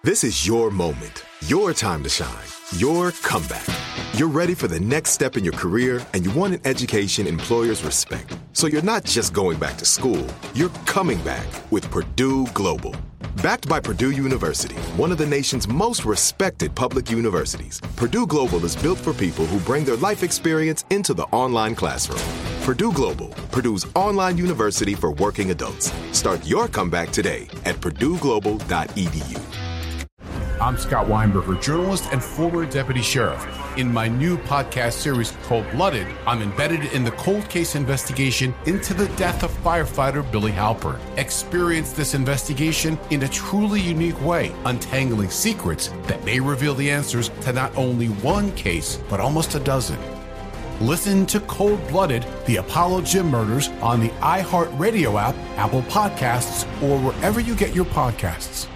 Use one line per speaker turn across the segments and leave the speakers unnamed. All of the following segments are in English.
This is your moment, your time to shine, your comeback. You're ready for the next step in your career, and you want an education employers respect. So you're not just going back to school, you're coming back with Purdue Global. Backed by Purdue University, one of the nation's most respected public universities, Purdue Global is built for people who bring their life experience into the online classroom. Purdue Global, Purdue's online university for working adults. Start your comeback today at purdueglobal.edu.
I'm Scott Weinberger, journalist and former deputy sheriff. In my new podcast series, Cold-Blooded, I'm embedded in the cold case investigation into the death of firefighter Billy Halpern. Experience this investigation in a truly unique way, untangling secrets that may reveal the answers to not only one case, but almost a dozen. Listen to Cold-Blooded, The Apollo Gym Murders on the iHeartRadio app, Apple Podcasts, or wherever you get your podcasts.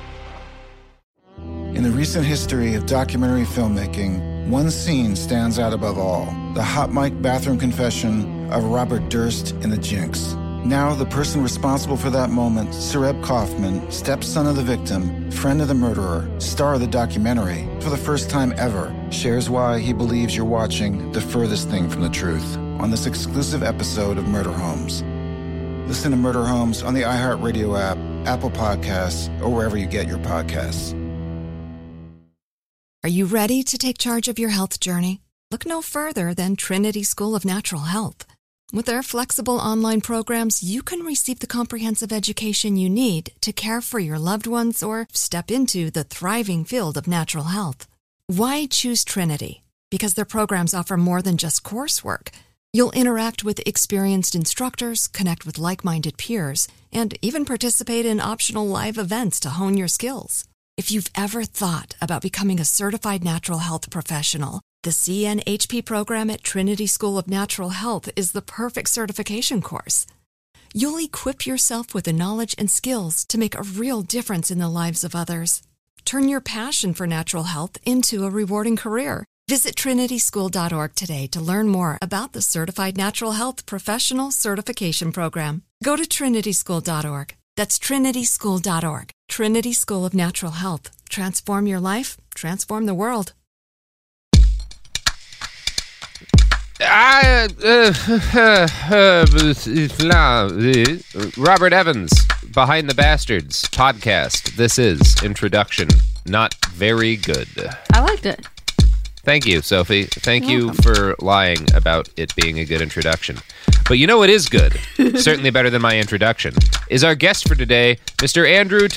In the recent history of documentary filmmaking, one scene stands out above all: the hot mic bathroom confession of Robert Durst in The Jinx. Now, the person responsible for that moment, Sareb Kaufman, stepson of the victim, friend of the murderer, star of the documentary, for the first time ever, shares why he believes you're watching the furthest thing from the truth on this exclusive episode of Murder Homes. Listen to Murder Homes on the iHeartRadio app, Apple Podcasts, or wherever you get your podcasts.
Are you ready to take charge of your health journey? Look no further than Trinity School of Natural Health. With their flexible online programs, you can receive the comprehensive education you need to care for your loved ones or step into the thriving field of natural health. Why choose Trinity? Because their programs offer more than just coursework. You'll interact with experienced instructors, connect with like-minded peers, and even participate in optional live events to hone your skills. If you've ever thought about becoming a certified natural health professional, the CNHP program at Trinity School of Natural Health is the perfect certification course. You'll equip yourself with the knowledge and skills to make a real difference in the lives of others. Turn your passion for natural health into a rewarding career. Visit trinityschool.org today to learn more about the Certified Natural Health Professional Certification Program. Go to trinityschool.org. That's trinityschool.org. Trinity School of Natural Health. Transform your life, transform the world.
Robert Evans, Behind the Bastards podcast. This is introduction. Not very good.
I liked it.
Thank you, Sophie. Thank
You're
you
welcome.
for lying about it being a good introduction. But you know what is good, certainly better than my introduction, is our guest for today, Mr. Andrew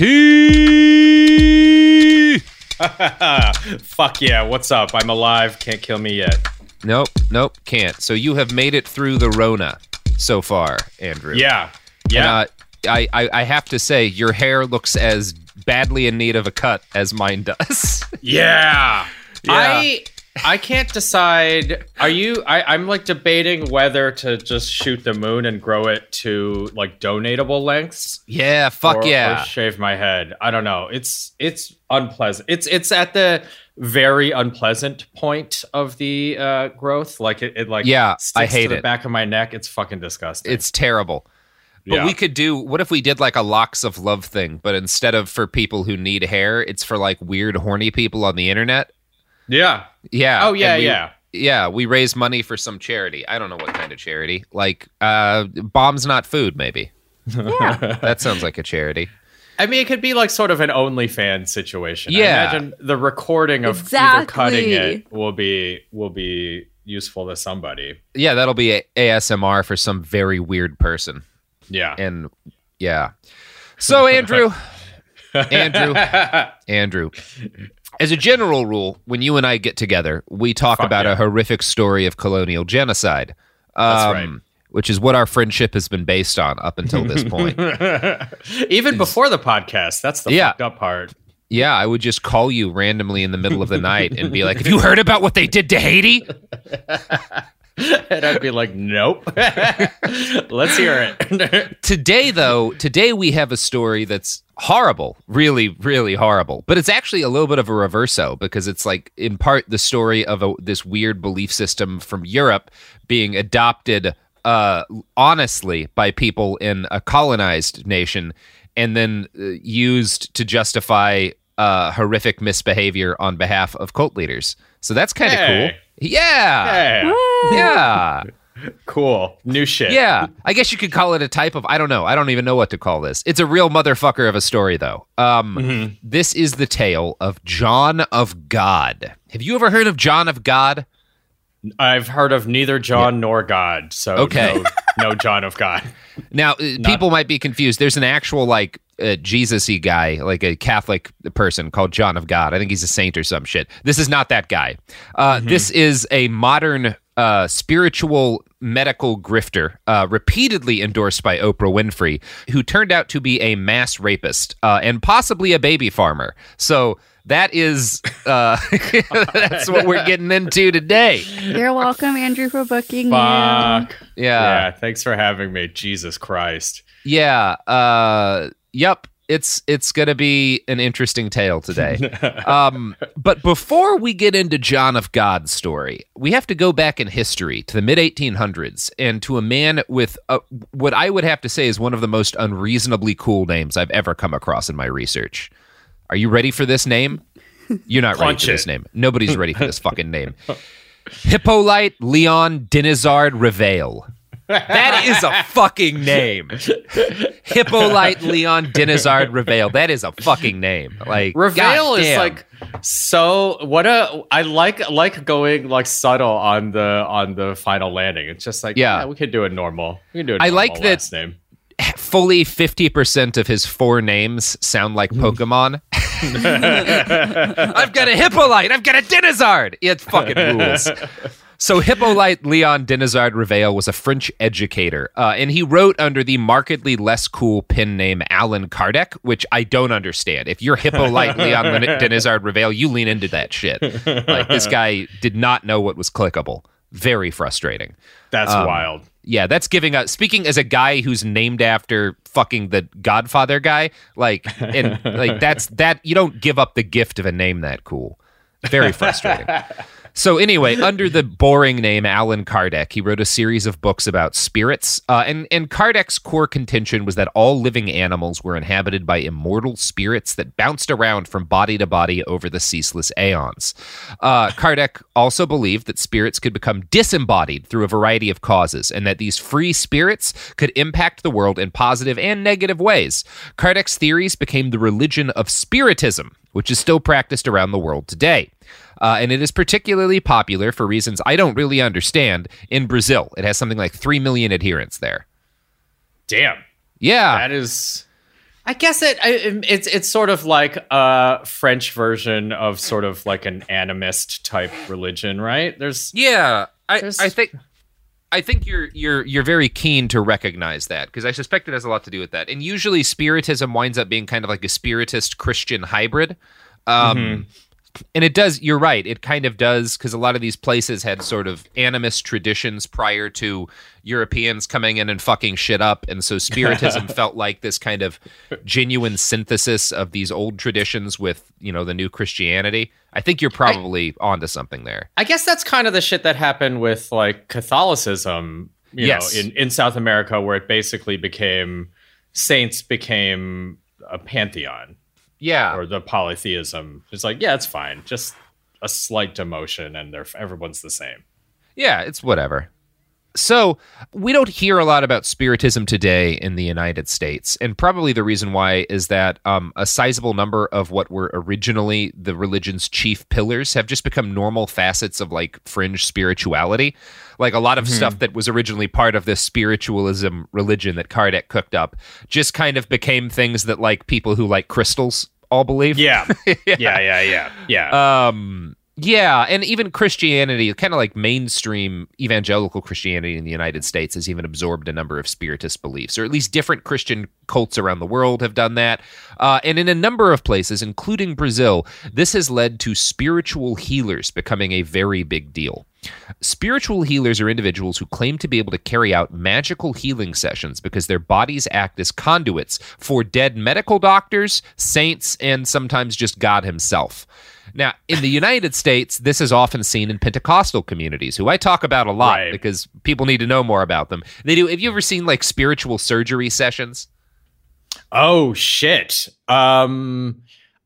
T.
Fuck yeah, what's up? I'm alive, can't kill me yet.
Nope, can't. So you have made it through the Rona so far, Andrew.
Yeah.
And, I have to say, your hair looks as badly in need of a cut as mine does.
Yeah. I can't decide. I'm like debating whether to just shoot the moon and grow it to like donatable lengths.
Yeah, fuck yeah.
Or shave my head. I don't know. It's unpleasant. It's at the very unpleasant point of the growth. Like it sticks
I hate
to the
it.
back of my neck. It's fucking disgusting.
It's terrible. But we could do, what if we did like a locks of love thing, but instead of for people who need hair, it's for like weird horny people on the internet?
Yeah.
Yeah.
Oh, yeah,
Yeah, we raise money for some charity. I don't know what kind of charity. Like, Bombs Not Food, maybe.
Yeah.
That sounds like a charity.
I mean, it could be like sort of an OnlyFans situation.
Yeah.
I imagine the recording of either cutting it will be useful to somebody.
Yeah, that'll be ASMR for some very weird person.
Yeah.
And, yeah. So, Andrew, as a general rule, when you and I get together, we talk about a horrific story of colonial genocide.
That's right.
Which is what our friendship has been based on up until this point.
Even before the podcast. That's the fucked up part.
Yeah, I would just call you randomly in the middle of the night and be like, have you heard about what they did to Haiti?
And I'd be like, nope. Let's hear it.
Today we have a story that's horrible, really, really horrible. But it's actually a little bit of a reverso because it's like, in part, the story of this weird belief system from Europe being adopted honestly by people in a colonized nation and then used to justify horrific misbehavior on behalf of cult leaders. So that's kind of cool. Yeah.
Hey.
Yeah.
Cool. New shit.
Yeah. I guess you could call it a type of, I don't know. I don't even know what to call this. It's a real motherfucker of a story, though. This is the tale of John of God. Have you ever heard of John of God?
I've heard of neither John nor God, so
okay.
no John of God.
Now, people might be confused. There's an actual, like, Jesus-y guy, like a Catholic person called John of God. I think he's a saint or some shit. This is not that guy. This is a modern spiritual medical grifter, repeatedly endorsed by Oprah Winfrey, who turned out to be a mass rapist and possibly a baby farmer. So that is that's what we're getting into today.
You're welcome, Andrew, for booking you.
Fuck.
Yeah.
Thanks for having me. Jesus Christ.
Yeah. Yep. It's going to be an interesting tale today. But before we get into John of God's story, we have to go back in history to the mid-1800s and to a man with what I would have to say is one of the most unreasonably cool names I've ever come across in my research. Are you ready for this name? You're not ready for this name. Nobody's ready for this fucking name. Hippolyte Leon Dinizard Reveil. That is a fucking name. Hippolyte Leon Dinizard Reveil. That is a fucking name. Like
Reveil is like so. I like going like subtle on the final landing. It's just like we could do it normal. We can do it.
I like that.
Last name.
Fully 50% of his four names sound like Pokemon. I've got a Hippolyte. I've got a Dinizard. It fucking rules. So Hippolyte Leon Dinizard Reveil was a French educator, and he wrote under the markedly less cool pen name Allan Kardec, which I don't understand. If you're Hippolyte Leon Dinizard Reveil, you lean into that shit. Like, this guy did not know what was clickable. Very frustrating.
That's wild.
Yeah, that's giving us, speaking as a guy who's named after fucking the Godfather guy, like, and like that you don't give up the gift of a name that cool. Very frustrating. So anyway, under the boring name Allan Kardec, he wrote a series of books about spirits, and Kardec's core contention was that all living animals were inhabited by immortal spirits that bounced around from body to body over the ceaseless aeons. Kardec also believed that spirits could become disembodied through a variety of causes, and that these free spirits could impact the world in positive and negative ways. Kardec's theories became the religion of Spiritism, which is still practiced around the world today. And it is particularly popular, for reasons I don't really understand, in Brazil. It has something like 3 million adherents there.
Damn.
Yeah.
That is... I guess it's sort of like a French version of sort of like an animist type religion, right?
I think you're very keen to recognize that, because I suspect it has a lot to do with that. And usually Spiritism winds up being kind of like a Spiritist Christian hybrid. And it does, you're right, it kind of does, because a lot of these places had sort of animist traditions prior to Europeans coming in and fucking shit up, and so Spiritism felt like this kind of genuine synthesis of these old traditions with, you know, the new Christianity. I think you're probably onto something there.
I guess that's kind of the shit that happened with, like, Catholicism, you know, in South America, where it basically saints became a pantheon.
Yeah.
Or the polytheism. It's like, yeah, it's fine. Just a slight demotion and everyone's the same.
Yeah, it's whatever. So we don't hear a lot about Spiritism today in the United States. And probably the reason why is that a sizable number of what were originally the religion's chief pillars have just become normal facets of like fringe spirituality. Like a lot of stuff that was originally part of this spiritualism religion that Kardec cooked up just kind of became things that like people who like crystals all believe.
Yeah.
Yeah, and even Christianity, kind of like mainstream evangelical Christianity in the United States, has even absorbed a number of Spiritist beliefs, or at least different Christian cults around the world have done that. And in a number of places, including Brazil, this has led to spiritual healers becoming a very big deal. Spiritual healers are individuals who claim to be able to carry out magical healing sessions because their bodies act as conduits for dead medical doctors, saints, and sometimes just God himself. Now, in the United States, this is often seen in Pentecostal communities, who I talk about a lot because people need to know more about them. They do. Have you ever seen like spiritual surgery sessions?
Oh, shit. I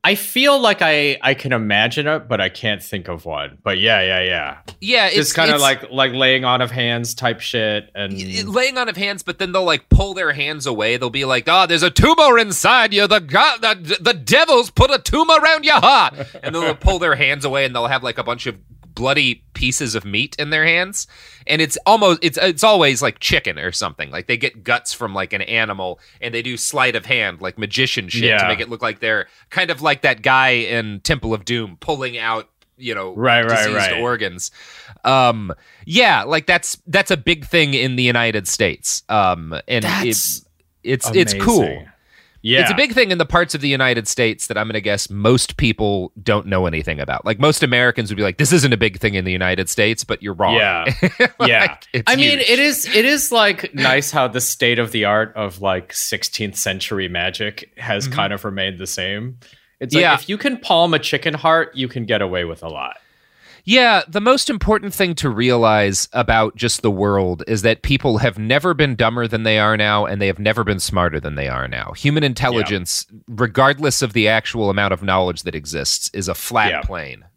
I feel like I can imagine it, but I can't think of one. But yeah. It's kind of like laying on of hands type shit, and
laying on of hands. But then they'll like pull their hands away. They'll be like, "Oh, there's a tumor inside you. The devil's put a tumor around your heart." And then they'll pull their hands away, and they'll have like a bunch of bloody pieces of meat in their hands, and it's always like chicken or something. Like they get guts from like an animal, and they do sleight of hand, like magician shit, to make it look like they're kind of like that guy in Temple of Doom pulling out, diseased organs. Like that's a big thing in the United States. And it's cool. Yeah. It's a big thing in the parts of the United States that I'm going to guess most people don't know anything about. Like most Americans would be like, this isn't a big thing in the United States, but you're wrong.
Yeah. I mean, it is like nice how the state of the art of like 16th century magic has kind of remained the same. It's like if you can palm a chicken heart, you can get away with a lot.
Yeah, the most important thing to realize about just the world is that people have never been dumber than they are now, and they have never been smarter than they are now. Human intelligence, regardless of the actual amount of knowledge that exists, is a flat plane.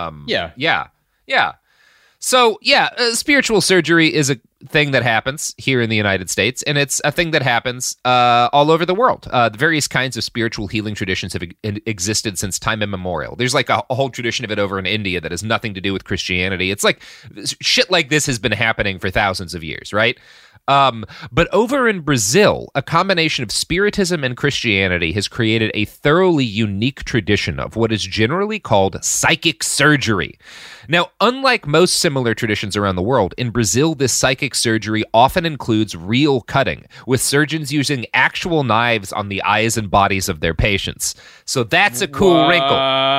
So, spiritual surgery is a thing that happens here in the United States, and it's a thing that happens all over the world. The various kinds of spiritual healing traditions have existed since time immemorial. There's like a whole tradition of it over in India that has nothing to do with Christianity. It's like shit like this has been happening for thousands of years, right? But over in Brazil, a combination of Spiritism and Christianity has created a thoroughly unique tradition of what is generally called psychic surgery. Now, unlike most similar traditions around the world, in Brazil, this psychic surgery often includes real cutting, with surgeons using actual knives on the eyes and bodies of their patients. So that's a cool wrinkle.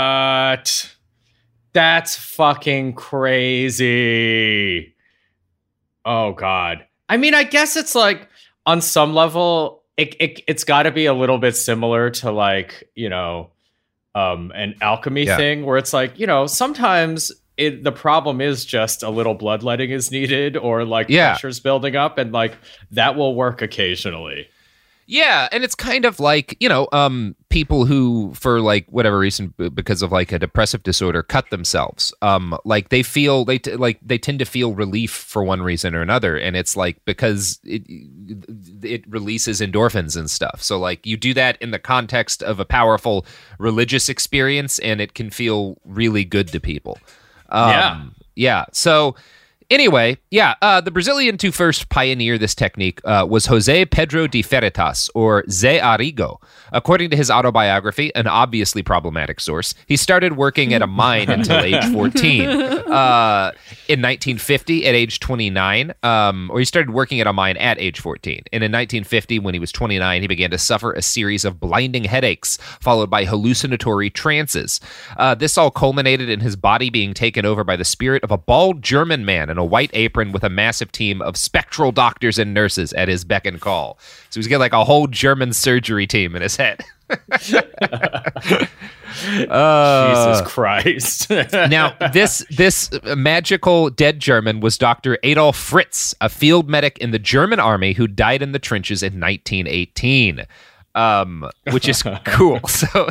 That's fucking crazy. Oh, God. I mean, I guess it's like on some level, it's got to be a little bit similar to like, an alchemy thing where it's like, sometimes the problem is just a little bloodletting is needed or like pressure's building up, and like that will work occasionally.
Yeah, and it's kind of like, people who, for like whatever reason, because of like a depressive disorder, cut themselves. Like they tend to feel relief for one reason or another, and it's like because it releases endorphins and stuff. So like you do that in the context of a powerful religious experience, and it can feel really good to people. So. Anyway, the Brazilian to first pioneer this technique was José Pedro de Freitas, or Zé Arrigo. According to his autobiography, an obviously problematic source, he started working at a mine until age 14. In 1950, at age 29, or he started working at a mine at age 14. And in 1950, when he was 29, he began to suffer a series of blinding headaches, followed by hallucinatory trances. This all culminated in his body being taken over by the spirit of a bald German man in a white apron with a massive team of spectral doctors and nurses at his beck and call. So he's got like a whole German surgery team in his head.
Jesus Christ.
Now, this magical dead German was Dr. Adolf Fritz, a field medic in the German army who died in the trenches in 1918. Which is cool. So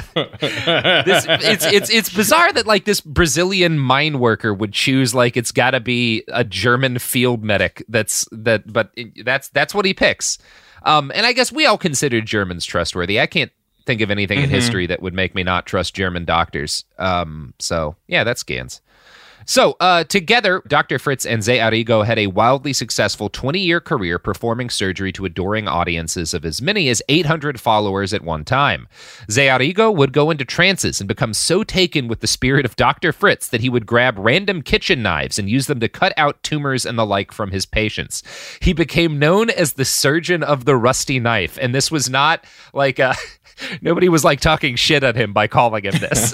it's bizarre that like this Brazilian mine worker would choose like it's got to be a German field medic. That's what he picks. And I guess we all consider Germans trustworthy. I can't think of anything in history that would make me not trust German doctors. So yeah, that's Gans. So, together, Dr. Fritz and Zé Arrigo had a wildly successful 20-year career performing surgery to adoring audiences of as many as 800 followers at one time. Zé Arrigo would go into trances and become so taken with the spirit of Dr. Fritz that he would grab random kitchen knives and use them to cut out tumors and the like from his patients. He became known as the surgeon of the rusty knife, and this was not like a... Nobody was like talking shit at him by calling him this.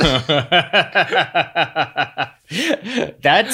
That's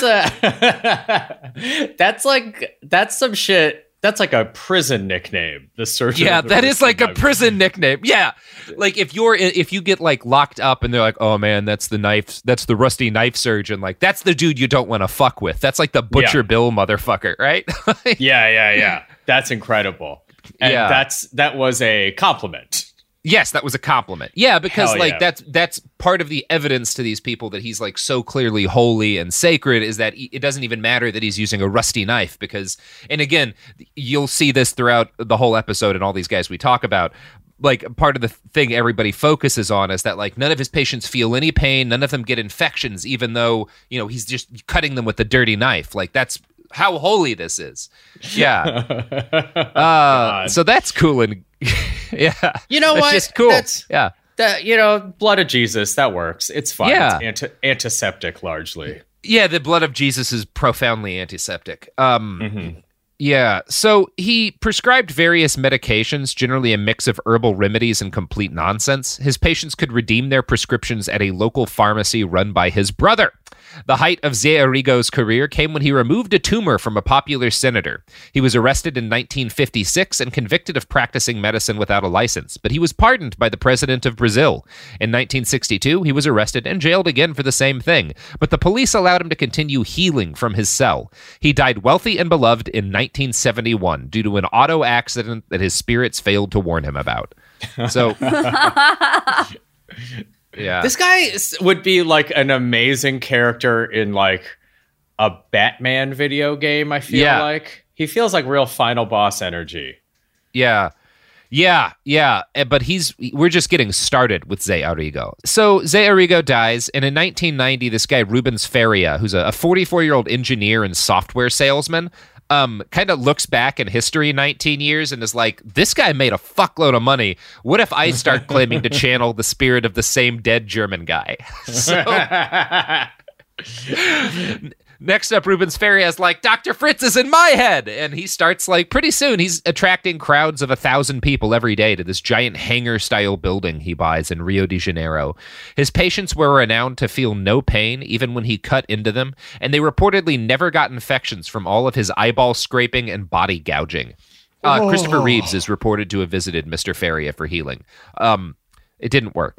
some shit. That's like a prison nickname. The surgeon.
Yeah, that is like a prison nickname. Yeah, like if you get like locked up and they're like, oh man, that's the rusty knife surgeon. Like that's the dude you don't want to fuck with. That's like the Butcher Bill motherfucker, right?
Yeah. That's incredible. And that was a compliment.
Yes, that was a compliment. Yeah, because
Hell yeah.
that's part of the evidence to these people that he's like so clearly holy and sacred is that it doesn't even matter that he's using a rusty knife because, and again, you'll see this throughout the whole episode and all these guys we talk about. Like part of the thing everybody focuses on is that like none of his patients feel any pain, none of them get infections, even though, you know, he's just cutting them with a dirty knife. Like that's how holy this is. Yeah. So that's cool and yeah.
You know
that's
what?
Just cool. Yeah.
Blood of Jesus, that works. It's fine.
Yeah.
It's antiseptic largely.
Yeah, the blood of Jesus is profoundly antiseptic. Yeah, so he prescribed various medications, generally a mix of herbal remedies and complete nonsense. His patients could redeem their prescriptions at a local pharmacy run by his brother. The height of Zé Arrigo's career came when he removed a tumor from a popular senator. He was arrested in 1956 and convicted of practicing medicine without a license, but he was pardoned by the president of Brazil. In 1962, he was arrested and jailed again for the same thing, but the police allowed him to continue healing from his cell. He died wealthy and beloved in 1971 due to an auto accident that his spirits failed to warn him about. So... Yeah.
This guy would be like an amazing character in like a Batman video game, I feel like. He feels like real final boss energy.
Yeah. But we're just getting started with Zé Arrigo. So Zé Arrigo dies, and in 1990, this guy Rubens Faria, who's a 44-year-old engineer and software salesman, kind of looks back in history 19 years and is like, this guy made a fuckload of money. What if I start claiming to channel the spirit of the same dead German guy? So, next up, Rubens Faria is like, Dr. Fritz is in my head. And he starts like, pretty soon, he's attracting crowds of 1,000 people every day to this giant hangar-style building he buys in Rio de Janeiro. His patients were renowned to feel no pain, even when he cut into them, and they reportedly never got infections from all of his eyeball scraping and body gouging. Christopher Reeves is reported to have visited Mr. Faria for healing. It didn't work.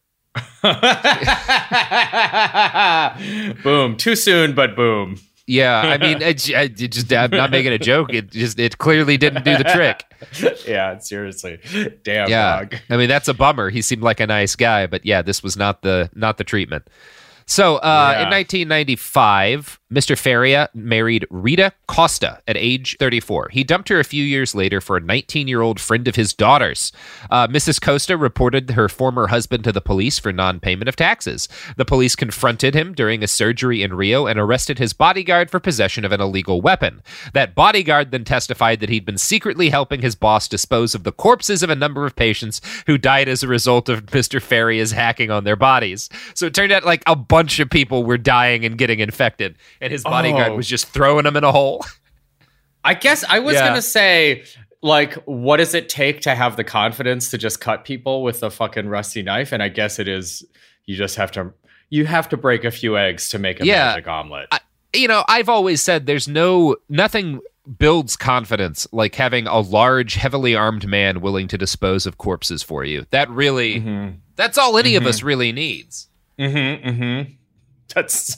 Boom. Too soon, but boom.
Yeah, I mean, I'm not making a joke. It clearly didn't do the trick.
Yeah, seriously. Damn,
yeah.
dog.
I mean, that's a bummer. He seemed like a nice guy, but yeah, this was not the treatment. So, in 1995, Mr. Faria married Rita Costa at age 34. He dumped her a few years later for a 19-year-old friend of his daughter's. Mrs. Costa reported her former husband to the police for non-payment of taxes. The police confronted him during a surgery in Rio and arrested his bodyguard for possession of an illegal weapon. That bodyguard then testified that he'd been secretly helping his boss dispose of the corpses of a number of patients who died as a result of Mr. Faria's hacking on their bodies. So it turned out like a bunch of people were dying and getting infected, and his bodyguard was just throwing them in a hole.
I guess I was going to say, like, what does it take to have the confidence to just cut people with a fucking rusty knife? And I guess it is, you have to break a few eggs to make a magic omelet.
I've always said there's nothing builds confidence like having a large, heavily armed man willing to dispose of corpses for you. That really, that's all any of us really needs.
That's,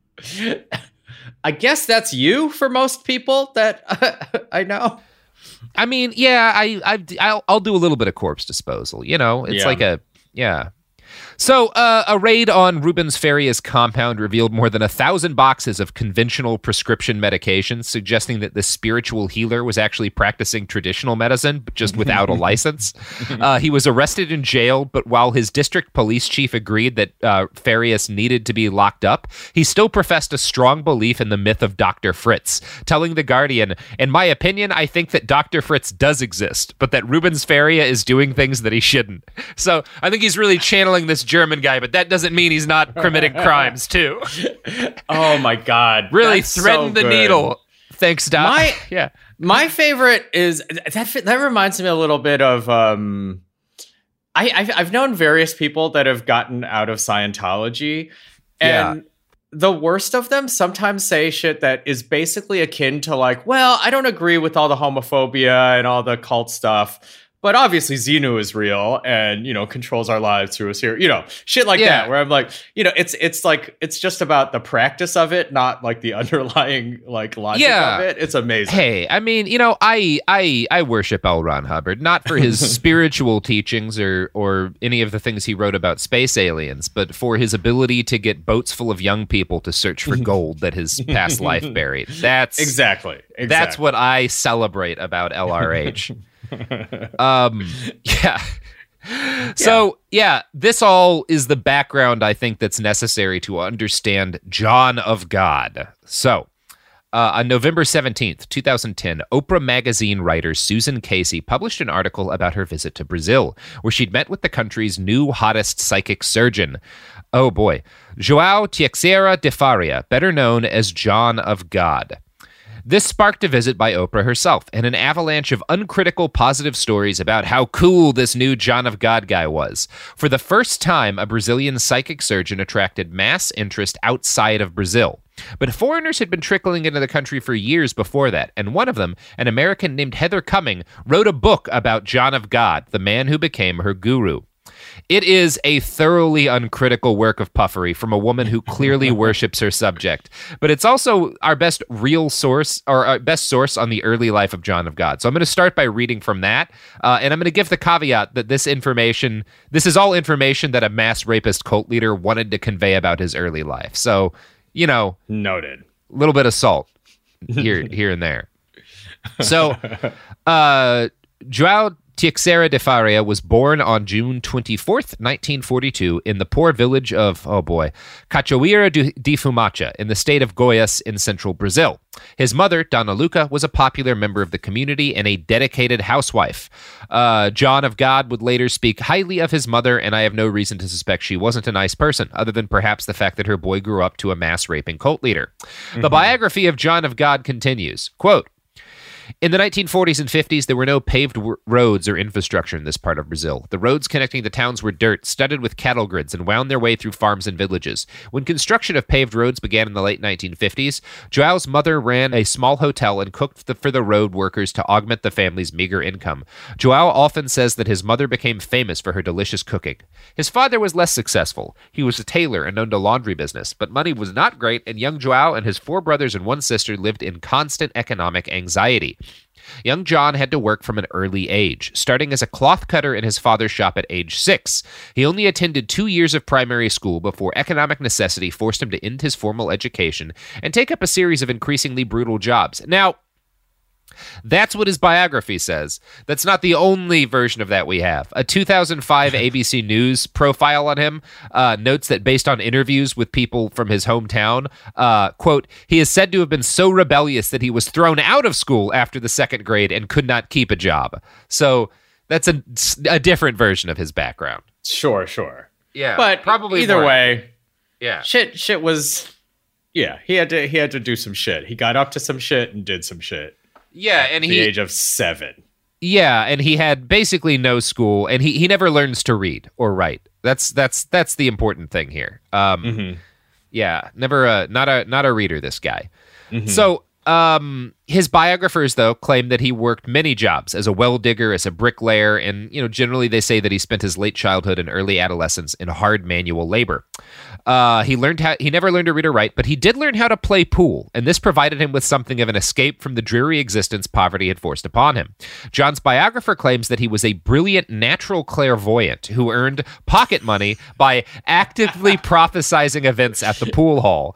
I guess that's you for most people that I know.
I mean, yeah, I'll do a little bit of corpse disposal. It's like So, a raid on Rubens Faria's compound revealed more than 1,000 boxes of conventional prescription medications, suggesting that this spiritual healer was actually practicing traditional medicine, but just without a license. He was arrested and jailed, but while his district police chief agreed that Farias needed to be locked up, he still professed a strong belief in the myth of Dr. Fritz, telling The Guardian, "In my opinion, I think that Dr. Fritz does exist, but that Rubens Faria is doing things that he shouldn't." So, I think he's really channeling this German guy, but that doesn't mean he's not committing crimes too.
Oh my God.
Really threading the needle. Thanks, Doc.
My favorite is that reminds me a little bit of I've known various people that have gotten out of Scientology, and the worst of them sometimes say shit that is basically akin to like, well, I don't agree with all the homophobia and all the cult stuff, but obviously Xenu is real and, controls our lives through a series, shit like that, where I'm like, it's like, it's just about the practice of it, not like the underlying like logic of it. It's amazing.
Hey, I mean, I worship L. Ron Hubbard, not for his spiritual teachings or any of the things he wrote about space aliens, but for his ability to get boats full of young people to search for gold that his past life buried. That's
exactly.
That's what I celebrate about LRH. So this all is the background I think that's necessary to understand John of God. So on November 17th, 2010, Oprah magazine writer Susan Casey published an article about her visit to Brazil, where she'd met with the country's new hottest psychic surgeon. Oh boy, João Teixeira de Faria, better known as John of God. This sparked a visit by Oprah herself and an avalanche of uncritical positive stories about how cool this new John of God guy was. For the first time, a Brazilian psychic surgeon attracted mass interest outside of Brazil. But foreigners had been trickling into the country for years before that, and one of them, an American named Heather Cumming, wrote a book about John of God, the man who became her guru. It is a thoroughly uncritical work of puffery from a woman who clearly worships her subject. But it's also our best real source, or our best source on the early life of John of God. So I'm going to start by reading from that. And I'm going to give the caveat that this is all information that a mass rapist cult leader wanted to convey about his early life. So,
noted.
A little bit of salt here and there. So, João Teixeira de Faria was born on June 24th, 1942, in the poor village of, Cachoeira de Fumaça, in the state of Goiás in central Brazil. His mother, Dona Luca, was a popular member of the community and a dedicated housewife. John of God would later speak highly of his mother, and I have no reason to suspect she wasn't a nice person, other than perhaps the fact that her boy grew up to a mass-raping cult leader. Mm-hmm. The biography of John of God continues, quote, in the 1940s and 50s, there were no paved roads or infrastructure in this part of Brazil. The roads connecting the towns were dirt, studded with cattle grids, and wound their way through farms and villages. When construction of paved roads began in the late 1950s, João's mother ran a small hotel and cooked for the road workers to augment the family's meager income. João often says that his mother became famous for her delicious cooking. His father was less successful. He was a tailor and owned a laundry business, but money was not great, and young João and his 4 brothers and 1 sister lived in constant economic anxiety. Young John had to work from an early age, starting as a cloth cutter in his father's shop at age 6. He only attended 2 years of primary school before economic necessity forced him to end his formal education and take up a series of increasingly brutal jobs. Now, that's what his biography says. That's not the only version of that we have. A 2005 ABC News profile on him notes that based on interviews with people from his hometown, quote, he is said to have been so rebellious that he was thrown out of school after the 2nd grade and could not keep a job. So that's a different version of his background.
Sure.
Yeah,
but
probably
either way,
yeah,
shit was, yeah, he had to do some shit. He got up to some shit and did some shit.
Yeah, and
at the age of 7.
Yeah, and he had basically no school, and he never learns to read or write. That's the important thing here. Yeah, never not a reader. This guy. Mm-hmm. So his biographers though claim that he worked many jobs as a well digger, as a bricklayer, and generally they say that he spent his late childhood and early adolescence in hard manual labor. He never learned to read or write, but he did learn how to play pool, and this provided him with something of an escape from the dreary existence poverty had forced upon him. John's biographer claims that he was a brilliant natural clairvoyant who earned pocket money by actively prophesizing events at the pool hall.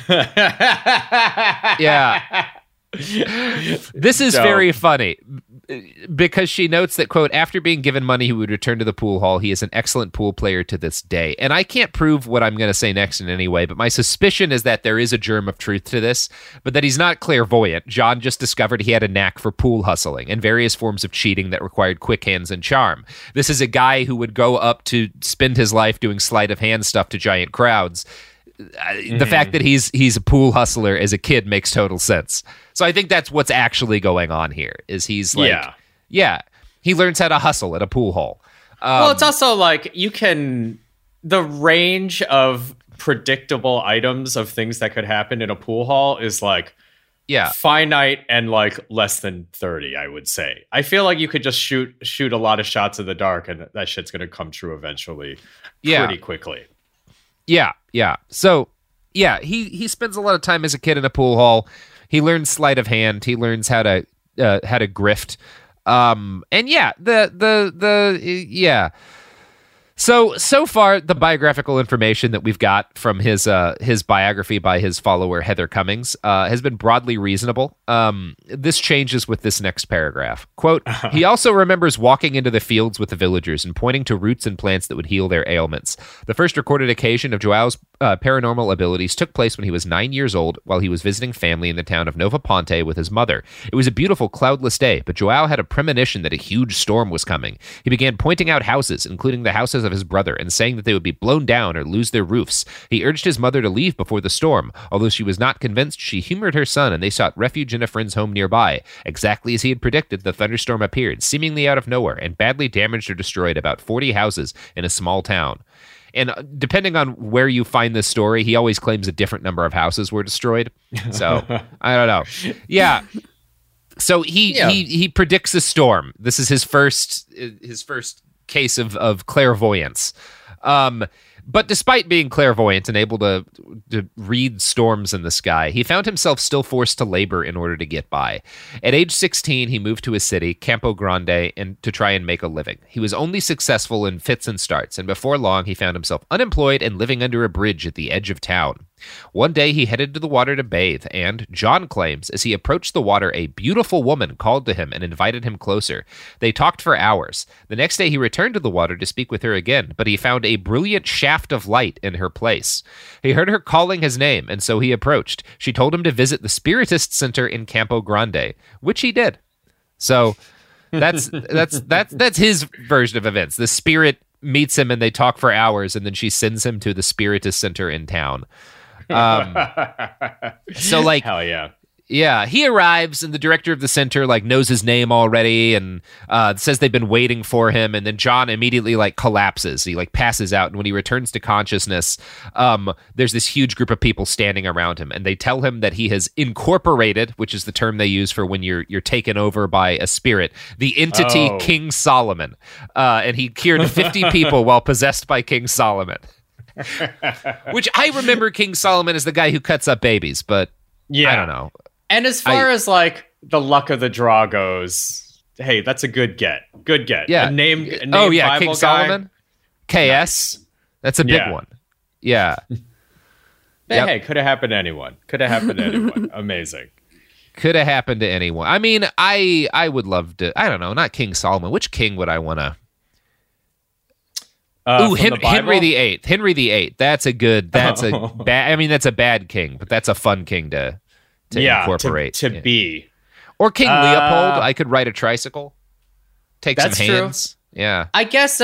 Yeah. This is very funny because she notes that, quote, after being given money, he would return to the pool hall. He is an excellent pool player to this day. And I can't prove what I'm going to say next in any way, but my suspicion is that there is a germ of truth to this, but that he's not clairvoyant. John just discovered he had a knack for pool hustling and various forms of cheating that required quick hands and charm. This is a guy who would go up to spend his life doing sleight of hand stuff to giant crowds. The fact that he's a pool hustler as a kid makes total sense. So I think that's what's actually going on here. Is he's like, yeah, he learns how to hustle at a pool hall.
Well, it's also like the range of predictable items of things that could happen in a pool hall is like
Yeah.
finite and like less than 30, I would say. I feel like you could just shoot a lot of shots in the dark and that shit's going to come true eventually pretty quickly.
Yeah. So, yeah, he spends a lot of time as a kid in a pool hall. He learns sleight of hand. He learns how to grift. And yeah, yeah. So far, the biographical information that we've got from his biography by his follower Heather Cummings has been broadly reasonable. This changes with this next paragraph. Quote, he also remembers walking into the fields with the villagers and pointing to roots and plants that would heal their ailments. The first recorded occasion of Joao's paranormal abilities took place when he was 9 years old while he was visiting family in the town of Nova Ponte with his mother. It was a beautiful, cloudless day, but Joao had a premonition that a huge storm was coming. He began pointing out houses, including the houses of his brother, and saying that they would be blown down or lose their roofs. He urged his mother to leave before the storm. Although she was not convinced, she humored her son, and they sought refuge in a friend's home nearby. Exactly as he had predicted, the thunderstorm appeared, seemingly out of nowhere, and badly damaged or destroyed about 40 houses in a small town. And depending on where you find this story, he always claims a different number of houses were destroyed. So, I don't know. Yeah. So he predicts a storm. This is his first case of clairvoyance. But despite being clairvoyant and able to read storms in the sky, he found himself still forced to labor in order to get by. At age 16, he moved to a city, Campo Grande, and to try and make a living. He was only successful in fits and starts, and before long, he found himself unemployed and living under a bridge at the edge of town. One day, he headed to the water to bathe, and, John claims, as he approached the water, a beautiful woman called to him and invited him closer. They talked for hours. The next day, he returned to the water to speak with her again, but he found a brilliant shaft of light in her place. He heard her calling his name, and so he approached. She told him to visit the Spiritist Center in Campo Grande, which he did. So, that's his version of events. The spirit meets him, and they talk for hours, and then she sends him to the Spiritist Center in town. So like,
hell yeah.
Yeah, he arrives and the director of the center like knows his name already and says they've been waiting for him, and then John immediately like collapses. He like passes out, and when he returns to consciousness, there's this huge group of people standing around him, and they tell him that he has incorporated, which is the term they use for when you're taken over by a spirit, the entity King Solomon, and he cured 50 people while possessed by King Solomon. Which I remember King Solomon as the guy who cuts up babies, but yeah. I don't know.
And as far as like the luck of the draw goes, hey, that's a good get. Good get.
Yeah.
A name
King
Bible
Solomon. KS.
Nice.
That's a big one. Yeah.
Hey, could have happened to anyone. Amazing.
Could have happened to anyone. I mean, I would love to. I don't know. Not King Solomon. Which king would I want to? Henry VIII. Henry VIII. That's a bad. I mean, that's a bad king, but that's a fun king to incorporate.
To be.
Or King Leopold. I could ride a tricycle. Take some hands. True. Yeah.
I guess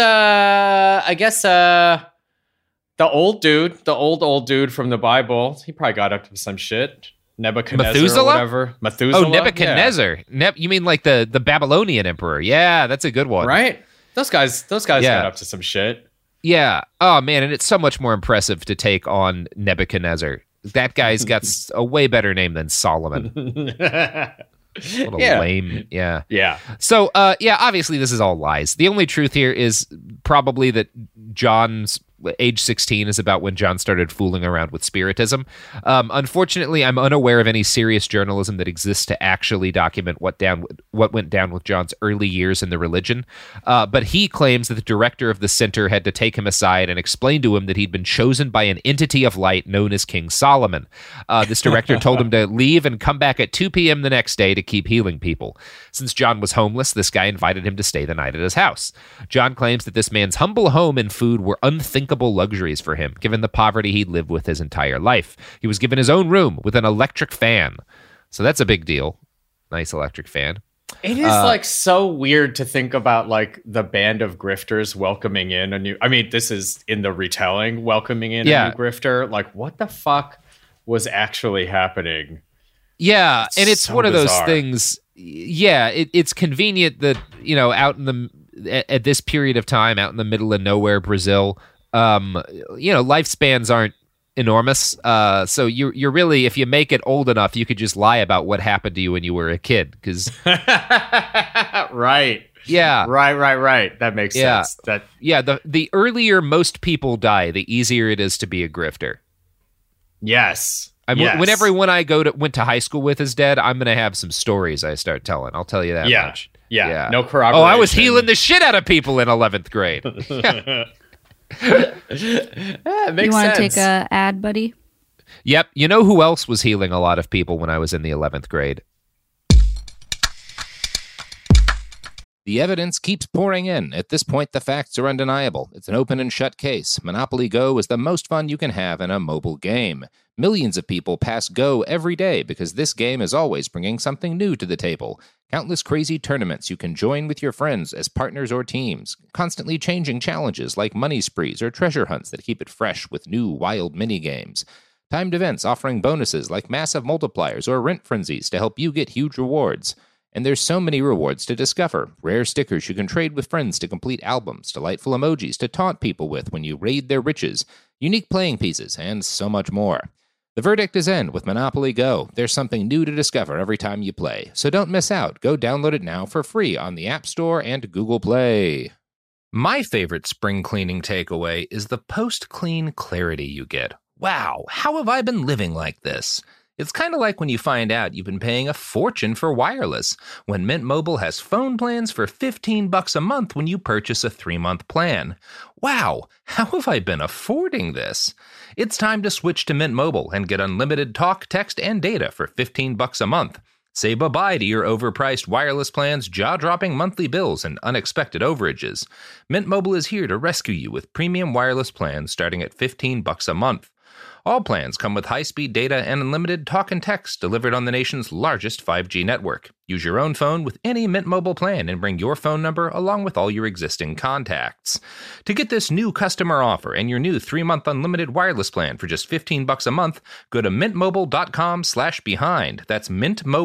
the old dude from the Bible, he probably got up to some shit. Nebuchadnezzar
Methuselah?
Or whatever. Methuselah?
Oh, Nebuchadnezzar. Yeah. You mean like the Babylonian emperor. Yeah, that's a good one.
Right? Those guys got up to some shit.
Yeah. Oh, man, and it's so much more impressive to take on Nebuchadnezzar. That guy's got a way better name than Solomon. What a lame. Yeah.
Yeah.
So, obviously this is all lies. The only truth here is probably that John's age 16 is about when John started fooling around with spiritism. Unfortunately, I'm unaware of any serious journalism that exists to actually document what went down with John's early years in the religion. But he claims that the director of the center had to take him aside and explain to him that he'd been chosen by an entity of light known as King Solomon. This director told him to leave and come back at 2 p.m. the next day to keep healing people. Since John was homeless, this guy invited him to stay the night at his house. John claims that this man's humble home and food were unthinkable luxuries for him, given the poverty he'd lived with his entire life. He was given his own room with an electric fan. So that's a big deal. Nice electric fan.
It is like so weird to think about like the band of grifters welcoming in a new, I mean, this is in the retelling, welcoming in a new grifter. Like what the fuck was actually happening?
Yeah. And it's so one of those things. Yeah. It's convenient that, out in at this period of time, out in the middle of nowhere, Brazil, lifespans aren't enormous. So you're really, if you make it old enough, you could just lie about what happened to you when you were a kid. Because
right.
Yeah.
Right. That makes sense.
The earlier most people die, the easier it is to be a grifter.
Yes.
When everyone I went to high school with is dead, I'm going to have some stories I start telling. I'll tell you that much.
Yeah. No corroboration.
Oh, I was healing the shit out of people in 11th grade.
Makes
you want to
sense.
take a ad, buddy?
Yep. You know who else was healing a lot of people when I was in the 11th grade?
The evidence keeps pouring in. At this point, the facts are undeniable. It's an open and shut case. Monopoly Go is the most fun you can have in a mobile game. Millions of people pass Go every day because this game is always bringing something new to the table. Countless crazy tournaments you can join with your friends as partners or teams. Constantly changing challenges like money sprees or treasure hunts that keep it fresh with new wild mini-games. Timed events offering bonuses like massive multipliers or rent frenzies to help you get huge rewards. And there's so many rewards to discover. Rare stickers you can trade with friends to complete albums, delightful emojis to taunt people with when you raid their riches, unique playing pieces, and so much more. The verdict is in with Monopoly Go. There's something new to discover every time you play. So don't miss out. Go download it now for free on the App Store and Google Play.
My favorite spring cleaning takeaway is the post-clean clarity you get. Wow, how have I been living like this? It's kind of like when you find out you've been paying a fortune for wireless, when Mint Mobile has phone plans for $15 a month when you purchase a 3-month plan. Wow, how have I been affording this? It's time to switch to Mint Mobile and get unlimited talk, text, and data for $15 a month. Say bye-bye to your overpriced wireless plans, jaw-dropping monthly bills, and unexpected overages. Mint Mobile is here to rescue you with premium wireless plans starting at $15 a month. All plans come with high-speed data and unlimited talk and text delivered on the nation's largest 5G network. Use your own phone with any Mint Mobile plan and bring your phone number along with all your existing contacts. To get this new customer offer and your new 3-month unlimited wireless plan for just $15 a month, go to mintmobile.com/behind. That's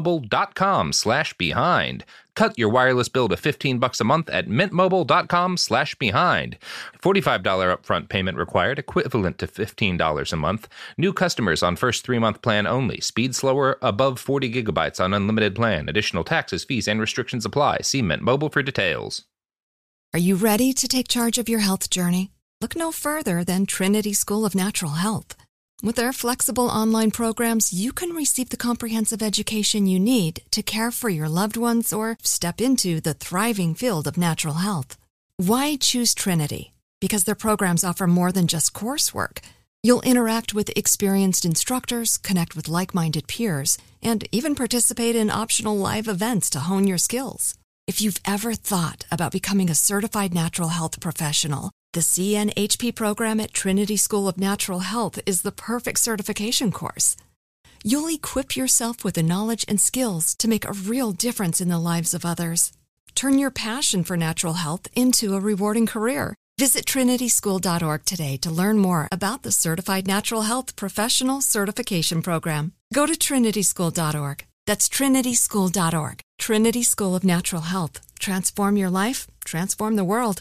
mintmobile.com/behind. Cut your wireless bill to $15 a month at mintmobile.com/behind. $45 upfront payment required, equivalent to $15 a month. New customers on first 3-month plan only. Speed slower, above 40 gigabytes on unlimited plan. Additional taxes, fees, and restrictions apply. See Mint Mobile for details.
Are you ready to take charge of your health journey? Look no further than Trinity School of Natural Health. With their flexible online programs, you can receive the comprehensive education you need to care for your loved ones or step into the thriving field of natural health. Why choose Trinity? Because their programs offer more than just coursework. You'll interact with experienced instructors, connect with like-minded peers, and even participate in optional live events to hone your skills. If you've ever thought about becoming a certified natural health professional, the CNHP program at Trinity School of Natural Health is the perfect certification course. You'll equip yourself with the knowledge and skills to make a real difference in the lives of others. Turn your passion for natural health into a rewarding career. Visit trinityschool.org today to learn more about the Certified Natural Health Professional Certification Program. Go to trinityschool.org. That's trinityschool.org. Trinity School of Natural Health. Transform your life, transform the world.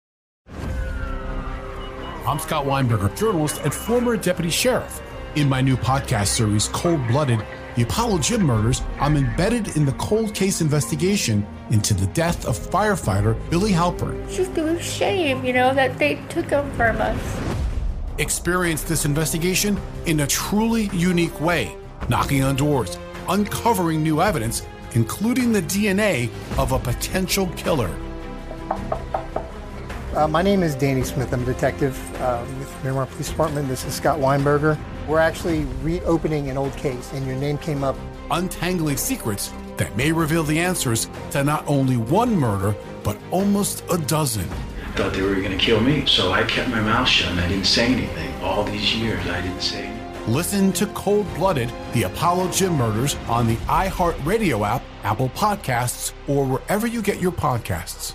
I'm Scott Weinberger, journalist and former deputy sheriff. In my new podcast series, Cold Blooded, The Apollo Gym Murders, I'm embedded in the cold case investigation into the death of firefighter Billy Halpern.
It's just a shame, that they took him from us.
Experience this investigation in a truly unique way, knocking on doors, uncovering new evidence, including the DNA of a potential killer.
My name is Danny Smith. I'm a detective with Miramar Police Department. This is Scott Weinberger. We're actually reopening an old case, and your name came up.
Untangling secrets that may reveal the answers to not only one murder, but almost a dozen.
I thought they were going to kill me, so I kept my mouth shut and I didn't say anything. All these years, I didn't say anything.
Listen to Cold Blooded, The Apollo Gym Murders on the iHeartRadio app, Apple Podcasts, or wherever you get your podcasts.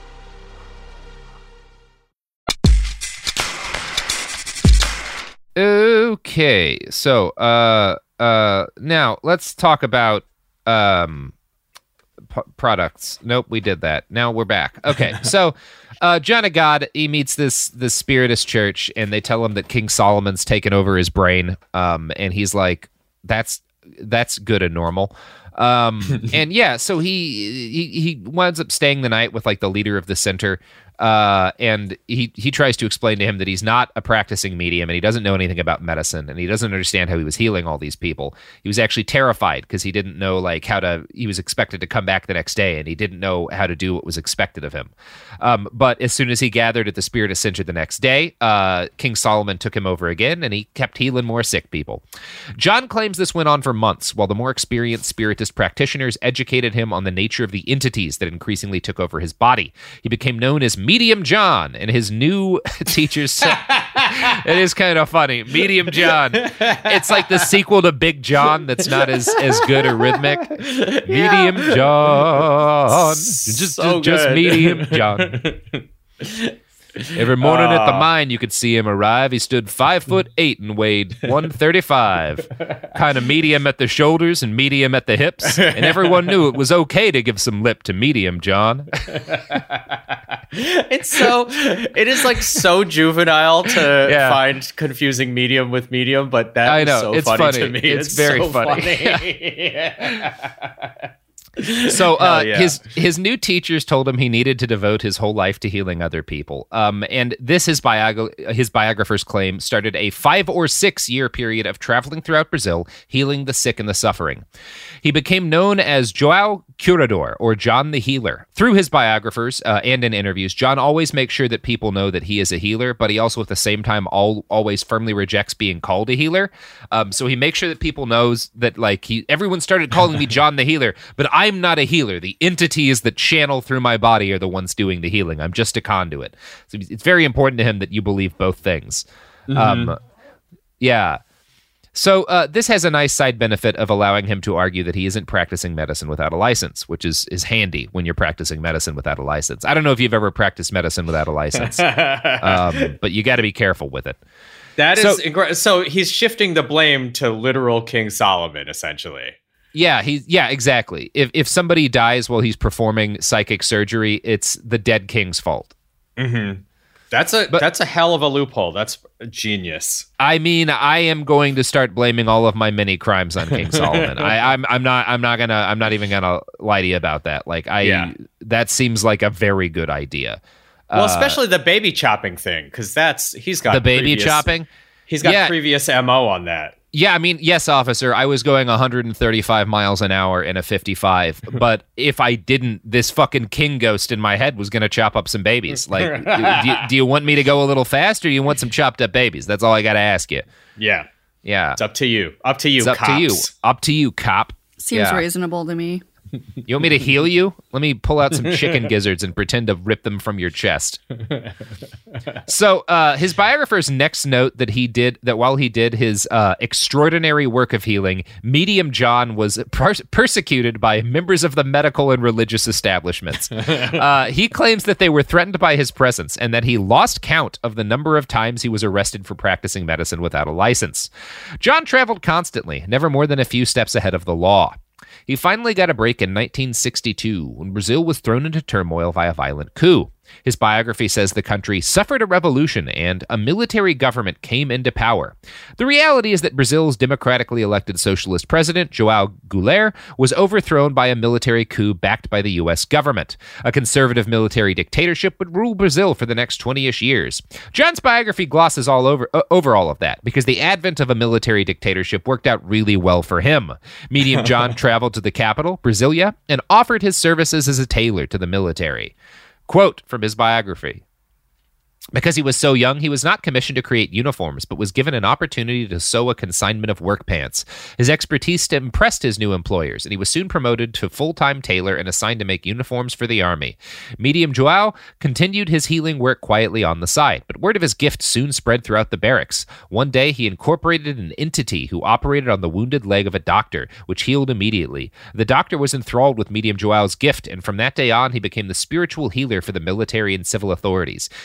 Okay, so now let's talk about products. Nope, we did that. Now we're back. Okay, so John of God, he meets this Spiritist church, and they tell him that King Solomon's taken over his brain, and he's like, that's good and normal. And yeah, so he winds up staying the night with like the leader of the center. And he tries to explain to him that he's not a practicing medium and he doesn't know anything about medicine and he doesn't understand how he was healing all these people. He was actually terrified because he didn't know like he was expected to come back the next day and he didn't know how to do what was expected of him. But as soon as he gathered at the Spiritist Center the next day, King Solomon took him over again and he kept healing more sick people. John claims this went on for months while the more experienced Spiritist practitioners educated him on the nature of the entities that increasingly took over his body. He became known as Medium John, and his new teachers said, it is kind of funny. Medium John. It's like the sequel to Big John that's not as good or rhythmic. Medium John. Just Medium John. Every morning at the mine, you could see him arrive. He stood 5'8" and weighed 135. Kind of medium at the shoulders and medium at the hips. And everyone knew it was okay to give some lip to Medium John.
It is like so juvenile to find confusing medium with medium, but that is so funny to me.
It's very
so
funny. So his new teachers told him he needed to devote his whole life to healing other people. And this, his biographers claim, started a 5 or 6 year period of traveling throughout Brazil, healing the sick and the suffering. He became known as João Curador, or John the Healer. Through his biographers and in interviews, John always makes sure that people know that he is a healer, but he also at the same time always firmly rejects being called a healer. So he makes sure that people knows that everyone started calling me John the Healer, but I'm not a healer. The entities that channel through my body are the ones doing the healing. I'm just a conduit. So it's very important to him that you believe both things. Mm-hmm. So this has a nice side benefit of allowing him to argue that he isn't practicing medicine without a license, which is handy when you're practicing medicine without a license. I don't know if you've ever practiced medicine without a license, but you got to be careful with it.
That is so he's shifting the blame to literal King Solomon, essentially.
Yeah, exactly. If somebody dies while he's performing psychic surgery, it's the dead king's fault.
Mm-hmm. That's a hell of a loophole. That's genius.
I mean, I am going to start blaming all of my many crimes on King Solomon. I'm not even gonna lie to you about that. That seems like a very good idea.
Well, especially the baby chopping thing, because he's got
the baby chopping.
He's got previous MO on that.
Yeah, I mean, yes, officer, I was going 135 miles an hour in a 55, but if I didn't, this fucking king ghost in my head was going to chop up some babies. Like, do you want me to go a little fast, or you want some chopped up babies? That's all I got to ask you.
Yeah.
It's
up to you. Up to you,
cops. Up to you, cop.
Seems reasonable to me.
You want me to heal you? Let me pull out some chicken gizzards and pretend to rip them from your chest. So his biographers next note that while he did his extraordinary work of healing, Medium John was persecuted by members of the medical and religious establishments. He claims that they were threatened by his presence and that he lost count of the number of times he was arrested for practicing medicine without a license. John traveled constantly, never more than a few steps ahead of the law. He finally got a break in 1962 when Brazil was thrown into turmoil by a violent coup. His biography says the country suffered a revolution and a military government came into power. The reality is that Brazil's democratically elected socialist president, João Goulart, was overthrown by a military coup backed by the U.S. government. A conservative military dictatorship would rule Brazil for the next 20-ish years. John's biography glosses all over all of that because the advent of a military dictatorship worked out really well for him. Medium John traveled to the capital, Brasilia, and offered his services as a tailor to the military. Quote from his biography: because he was so young, he was not commissioned to create uniforms, but was given an opportunity to sew a consignment of work pants. His expertise impressed his new employers, and he was soon promoted to full-time tailor and assigned to make uniforms for the army. Medium João continued his healing work quietly on the side, but word of his gift soon spread throughout the barracks. One day, he incorporated an entity who operated on the wounded leg of a doctor, which healed immediately. The doctor was enthralled with Medium João's gift, and from that day on, he became the spiritual healer for the military and civil authorities. He was promoted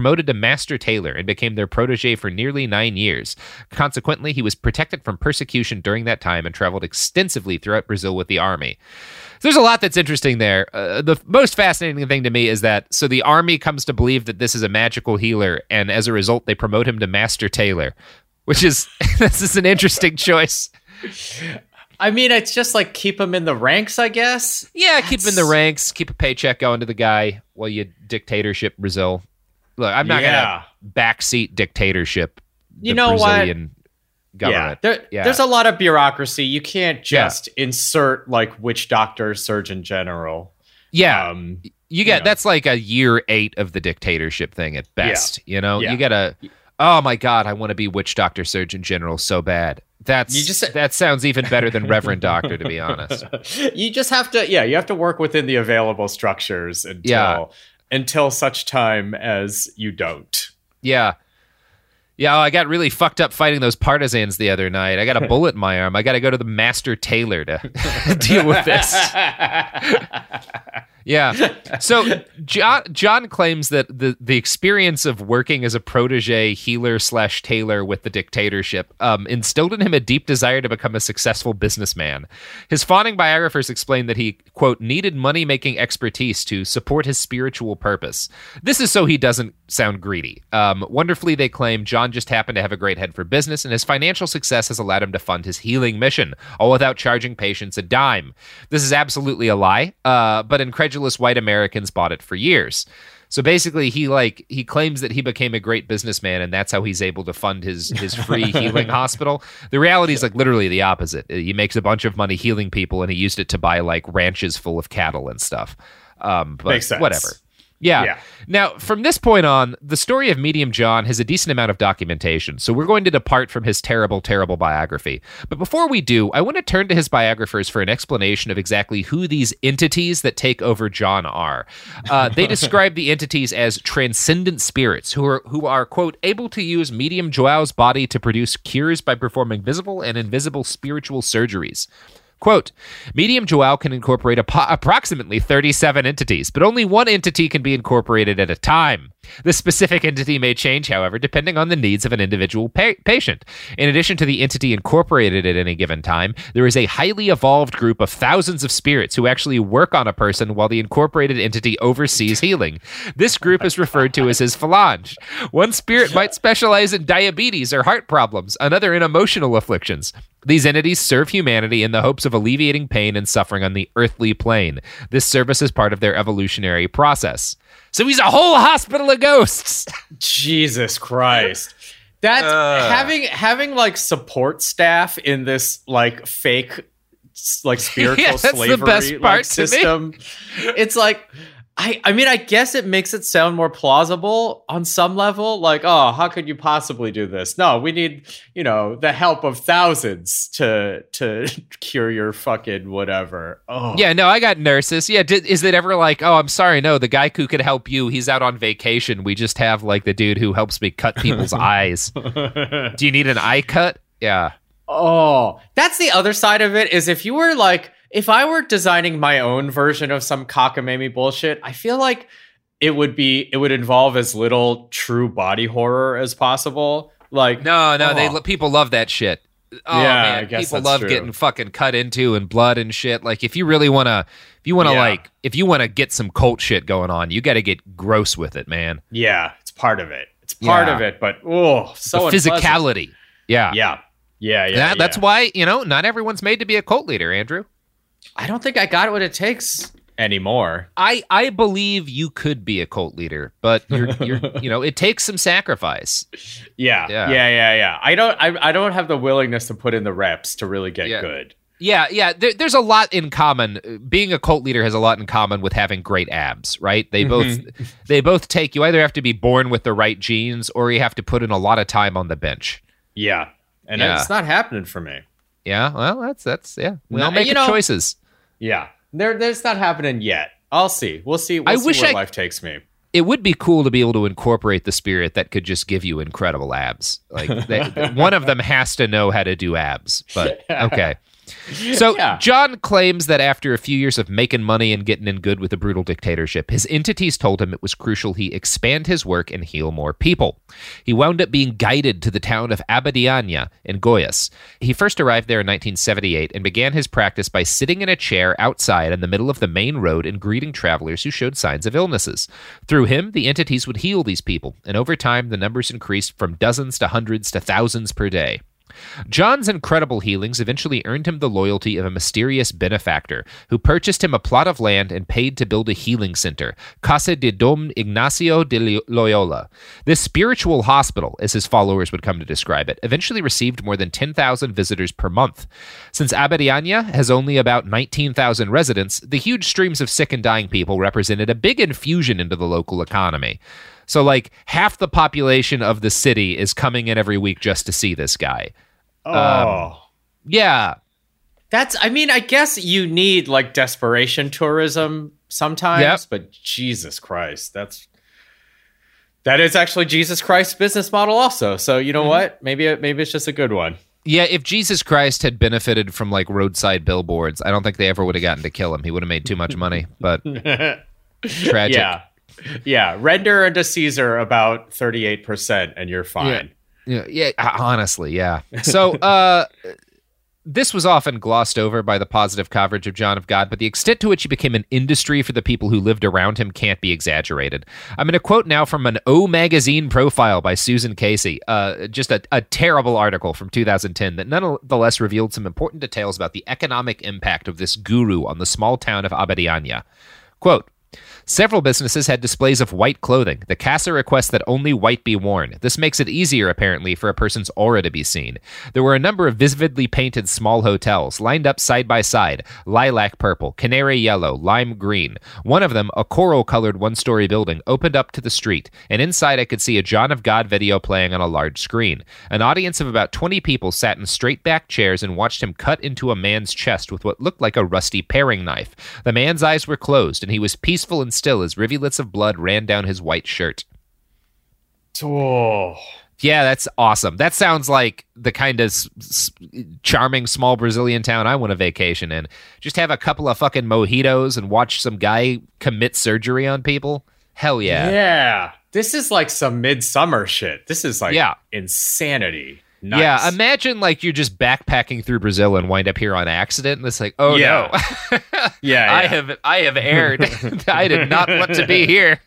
promoted to master tailor and became their protege for nearly 9 years. Consequently, he was protected from persecution during that time and traveled extensively throughout Brazil with the army. So there's a lot that's interesting there. The most fascinating thing to me is that, so the army comes to believe that this is a magical healer, and as a result, they promote him to master tailor, which is, this is an interesting choice.
I mean, it's just like keep him in the ranks, I guess.
Yeah, keep him in the ranks, keep a paycheck going to the guy while you dictatorship Brazil. Look, I'm not going to backseat dictatorship the Brazilian government.
There's a lot of bureaucracy. You can't just insert like witch doctor, surgeon general.
Yeah. That's like a year 8 of the dictatorship thing at best. You know, you gotta, oh my God, I want to be witch doctor, surgeon general so bad. That sounds even better than Reverend Doctor, to be honest.
You just have to, you have to work within the available structures until such time as you don't.
Yeah. Yeah, I got really fucked up fighting those partisans the other night. I got a bullet in my arm. I got to go to the master tailor to deal with this. Yeah. So John claims that the experience of working as a protege healer / tailor with the dictatorship instilled in him a deep desire to become a successful businessman. His fawning biographers explain that he, quote, needed money-making expertise to support his spiritual purpose. This is so he doesn't sound greedy. Wonderfully, they claim John just happened to have a great head for business, and his financial success has allowed him to fund his healing mission, all without charging patients a dime. This is absolutely a lie, but incredulous white Americans bought it for years. So basically, he claims that he became a great businessman, and that's how he's able to fund his free healing hospital. The reality is like literally the opposite. He makes a bunch of money healing people, and he used it to buy like ranches full of cattle and stuff. But
makes sense.
Whatever. Yeah. Now, from this point on, the story of Medium John has a decent amount of documentation, so we're going to depart from his terrible, terrible biography. But before we do, I want to turn to his biographers for an explanation of exactly who these entities that take over John are. They describe the entities as transcendent spirits who are, quote, able to use Medium Joao's body to produce cures by performing visible and invisible spiritual surgeries. Quote, Medium Joao can incorporate approximately 37 entities, but only one entity can be incorporated at a time. The specific entity may change, however, depending on the needs of an individual patient. In addition to the entity incorporated at any given time, there is a highly evolved group of thousands of spirits who actually work on a person while the incorporated entity oversees healing. This group is referred to as his phalange. One spirit might specialize in diabetes or heart problems, another in emotional afflictions. These entities serve humanity in the hopes of alleviating pain and suffering on the earthly plane. This service is part of their evolutionary process. So he's a whole hospital of ghosts.
Jesus Christ. That's having like support staff in this like fake like spiritual slavery
the best part
system. It's like I mean, I guess it makes it sound more plausible on some level. Like, oh, how could you possibly do this? No, we need, the help of thousands to cure your fucking whatever. Oh.
Yeah, no, I got nurses. Yeah, is it ever like, oh, I'm sorry, no, the guy who could help you, he's out on vacation. We just have like the dude who helps me cut people's eyes. Do you need an eye cut? Yeah.
Oh, that's the other side of it is if I were designing my own version of some cockamamie bullshit, I feel like it would involve as little true body horror as possible. Like
people love that shit. Oh
yeah,
man,
I guess
people love getting fucking cut into and blood and shit. Like if you want to get some cult shit going on, you got to get gross with it, man.
Yeah, it's part of it. But so
the physicality.
Yeah.
That's why not everyone's made to be a cult leader, Andrew.
I don't think I got what it takes anymore.
I believe you could be a cult leader, but you're it takes some sacrifice.
Yeah. I don't have the willingness to put in the reps to really get good.
Yeah. There's a lot in common. Being a cult leader has a lot in common with having great abs, right? They both take, you either have to be born with the right genes or you have to put in a lot of time on the bench.
Yeah. And it's not happening for me.
Yeah, well, that's we all make choices.
Yeah, there's not happening yet. I'll see. We'll see. We'll see where life takes me.
It would be cool to be able to incorporate the spirit that could just give you incredible abs. Like one of them has to know how to do abs. But okay. So John claims that after a few years of making money and getting in good with a brutal dictatorship, his entities told him it was crucial he expand his work and heal more people. He wound up being guided to the town of Abadiânia in Goiás. He first arrived there in 1978 and began his practice by sitting in a chair outside in the middle of the main road and greeting travelers who showed signs of illnesses. Through him, the entities would heal these people, and over time, the numbers increased from dozens to hundreds to thousands per day. John's incredible healings eventually earned him the loyalty of a mysterious benefactor who purchased him a plot of land and paid to build a healing center, Casa de Dom Ignacio de Loyola. This spiritual hospital, as his followers would come to describe it, eventually received more than 10,000 visitors per month. Since Abadiânia has only about 19,000 residents, the huge streams of sick and dying people represented a big infusion into the local economy. So, like, half the population of the city is coming in every week just to see this guy. Yeah.
I guess you need, like, desperation tourism sometimes, but Jesus Christ, that is actually Jesus Christ's business model also. So, you know what? Maybe it's just a good one.
Yeah, if Jesus Christ had benefited from, like, roadside billboards, I don't think they ever would have gotten to kill him. He would have made too much money, but tragic.
Yeah, render unto Caesar about 38% and you're fine.
Yeah, honestly, yeah. So, this was often glossed over by the positive coverage of John of God, but the extent to which he became an industry for the people who lived around him can't be exaggerated. I'm going to quote now from an O Magazine profile by Susan Casey, just a terrible article from 2010 that nonetheless revealed some important details about the economic impact of this guru on the small town of Abadiânia. Quote, several businesses had displays of white clothing. The Casa requests that only white be worn. This makes it easier, apparently, for a person's aura to be seen. There were a number of vividly painted small hotels, lined up side by side, lilac purple, canary yellow, lime green. One of them, a coral-colored one-story building, opened up to the street, and inside I could see a John of God video playing on a large screen. An audience of about 20 people sat in straight-back chairs and watched him cut into a man's chest with what looked like a rusty paring knife. The man's eyes were closed, and he was peaceful and still as rivulets of blood ran down his white shirt.
Oh.
Yeah, that's awesome. That sounds like the kind of charming small Brazilian town I want to vacation in. Just have a couple of fucking mojitos and watch some guy commit surgery on people. Hell yeah.
Yeah. This is like some midsummer shit. This is like insanity. Nice.
Yeah, imagine like you're just backpacking through Brazil and wind up here on accident, and it's like, oh no, I have erred. I did not want to be here.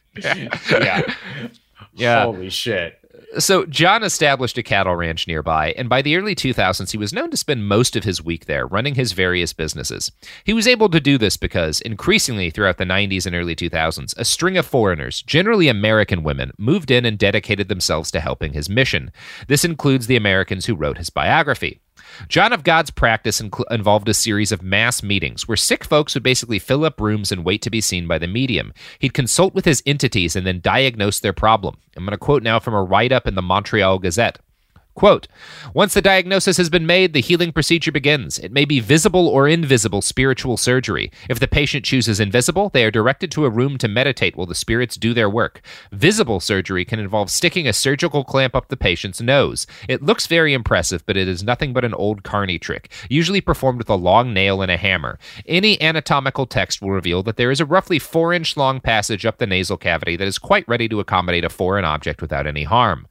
Yeah. Holy shit.
So John established a cattle ranch nearby, and by the early 2000s, he was known to spend most of his week there, running his various businesses. He was able to do this because, increasingly throughout the 90s and early 2000s, a string of foreigners, generally American women, moved in and dedicated themselves to helping his mission. This includes the Americans who wrote his biography. John of God's practice involved a series of mass meetings where sick folks would basically fill up rooms and wait to be seen by the medium. He'd consult with his entities and then diagnose their problem. I'm going to quote now from a write-up in the Montreal Gazette. Quote, once the diagnosis has been made, the healing procedure begins. It may be visible or invisible spiritual surgery. If the patient chooses invisible, they are directed to a room to meditate while the spirits do their work. Visible surgery can involve sticking a surgical clamp up the patient's nose. It looks very impressive, but it is nothing but an old carny trick, usually performed with a long nail and a hammer. Any anatomical text will reveal that there is a roughly 4-inch long passage up the nasal cavity that is quite ready to accommodate a foreign object without any harm.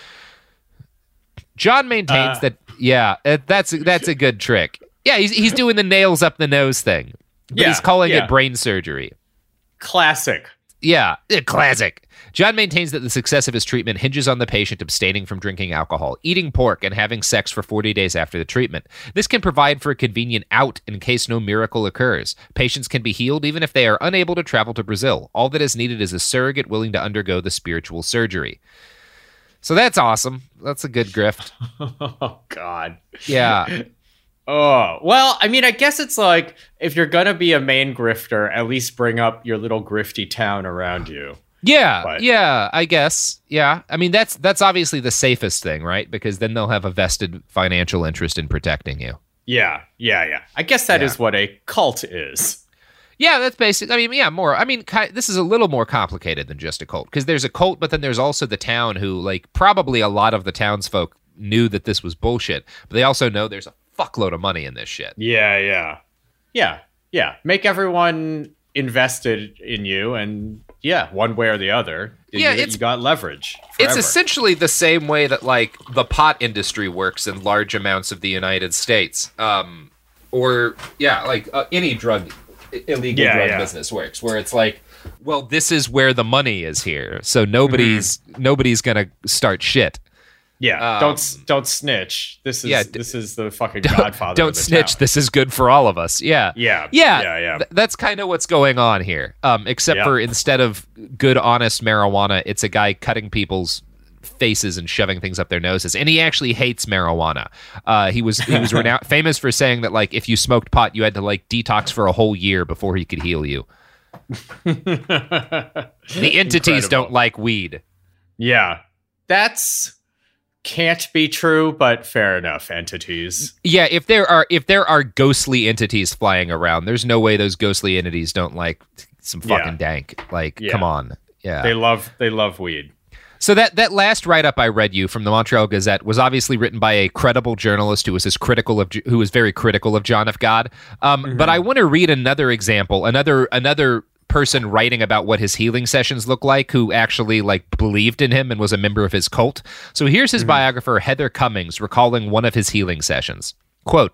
John maintains that, that's a good trick. Yeah, he's doing the nails up the nose thing, but he's calling it brain surgery.
Classic.
Yeah, classic. John maintains that the success of his treatment hinges on the patient abstaining from drinking alcohol, eating pork, and having sex for 40 days after the treatment. This can provide for a convenient out in case no miracle occurs. Patients can be healed even if they are unable to travel to Brazil. All that is needed is a surrogate willing to undergo the spiritual surgery. So that's awesome. That's a good grift.
Oh, God.
Yeah.
Oh, well, I mean, I guess it's like, if you're going to be a main grifter, at least bring up your little grifty town around you.
Yeah, I guess. Yeah. I mean, that's obviously the safest thing, right? Because then they'll have a vested financial interest in protecting you.
Yeah. I guess that is what a cult is.
Yeah, that's basic. I mean, yeah, more. I mean, this is a little more complicated than just a cult, because there's a cult, but then there's also the town who, like, probably a lot of the townsfolk knew that this was bullshit, but they also know there's a fuckload of money in this shit.
Yeah. Make everyone invested in you, and one way or the other, you got leverage forever.
It's essentially the same way that like the pot industry works in large amounts of the United States, any illegal drug business works, where it's like, well, this is where the money is here, so nobody's gonna start shit.
Yeah, don't snitch. This is the fucking Godfather.
Don't snitch.
Town.
This is good for all of us. Yeah. That's kind of what's going on here. Except for instead of good, honest marijuana, it's a guy cutting people's faces and shoving things up their noses, and he actually hates marijuana. He was famous for saying that like if you smoked pot, you had to like detox for a whole year before he could heal you. The entities don't like weed.
Yeah, that's. Can't be true, but fair enough. Entities.
Yeah, if there are ghostly entities flying around, there's no way those ghostly entities don't like some fucking dank. Like, come on. Yeah.
They love weed.
So that last write-up I read you from the Montreal Gazette was obviously written by a credible journalist who was very critical of John of God. But I want to read another example, another person writing about what his healing sessions look like, who actually like believed in him and was a member of his cult. So here's his biographer, Heather Cummings, recalling one of his healing sessions. Quote,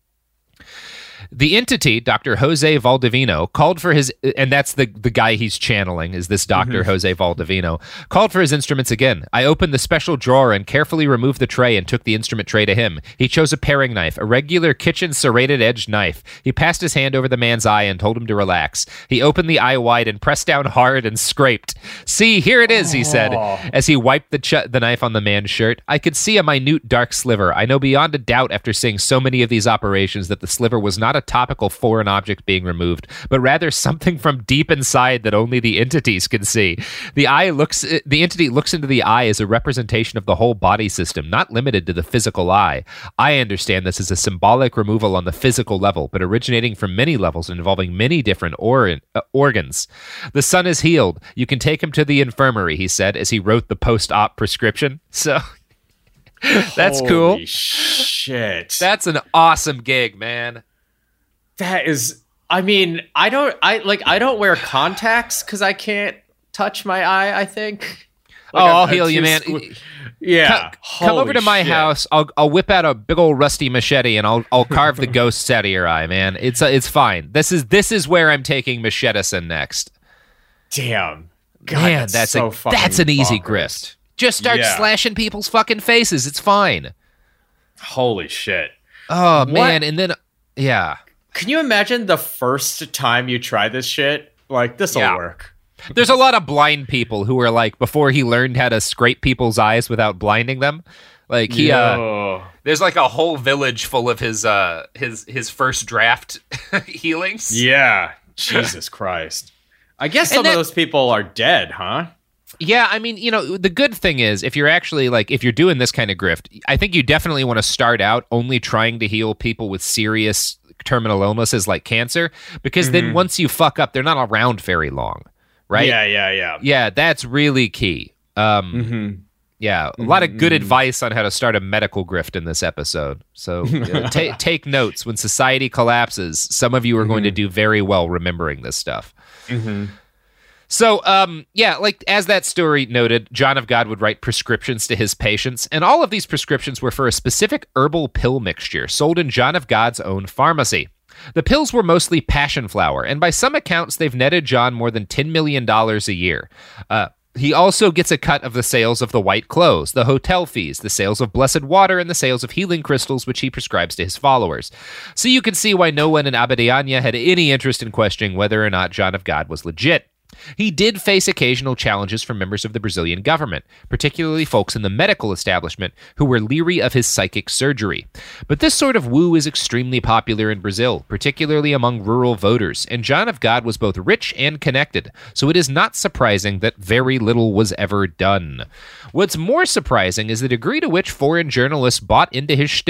"The entity, Dr. Jose Valdivino, called for his," and that's the guy he's channeling, is this Dr. Jose Valdivino, "called for his instruments again. I opened the special drawer and carefully removed the tray and took the instrument tray to him. He chose a paring knife, a regular kitchen serrated-edged knife. He passed his hand over the man's eye and told him to relax. He opened the eye wide and pressed down hard and scraped. 'See, here it is,' he said, as he wiped the knife on the man's shirt. I could see a minute dark sliver. I know beyond a doubt after seeing so many of these operations that the sliver was not a topical foreign object being removed, but rather something from deep inside that only the entities can see. The entity looks into the eye as a representation of the whole body system, not limited to the physical eye. I understand this as a symbolic removal on the physical level, but originating from many levels and involving many different organs. The son is healed. You can take him to the infirmary," he said as he wrote the post-op prescription. So that's cool.
Holy shit.
That's an awesome gig, man.
That is, I mean, I don't wear contacts because I can't touch my eye, I think.
Like I'll heal you, man.
Yeah.
Come over to my house. I'll whip out a big old rusty machete and I'll carve the ghosts out of your eye, man. It's fine. This is where I'm taking Machetison next.
Damn. God,
man, that's an easy
bonkers.
grift. Just start slashing people's fucking faces. It's fine.
Holy shit.
Oh, man. And then, yeah.
Can you imagine the first time you try this shit? Like, this'll work.
There's a lot of blind people who are like, before he learned how to scrape people's eyes without blinding them, like there's like a whole village full of his first draft healings.
Yeah. Jesus Christ. I guess some of those people are dead, huh?
Yeah, I mean, the good thing is, if you're actually if you're doing this kind of grift, I think you definitely want to start out only trying to heal people with serious terminal illnesses like cancer, because then once you fuck up, they're not around very long, right? Yeah, that's really key. Yeah, a lot of good advice on how to start a medical grift in this episode. So take notes. When society collapses, some of you are going to do very well remembering this stuff. So, as that story noted, John of God would write prescriptions to his patients, and all of these prescriptions were for a specific herbal pill mixture sold in John of God's own pharmacy. The pills were mostly passion flower, and by some accounts, they've netted John more than $10 million a year. He also gets a cut of the sales of the white clothes, the hotel fees, the sales of blessed water, and the sales of healing crystals, which he prescribes to his followers. So you can see why no one in Abadiânia had any interest in questioning whether or not John of God was legit. He did face occasional challenges from members of the Brazilian government, particularly folks in the medical establishment who were leery of his psychic surgery. But this sort of woo is extremely popular in Brazil, particularly among rural voters, and John of God was both rich and connected, so it is not surprising that very little was ever done. What's more surprising is the degree to which foreign journalists bought into his shtick.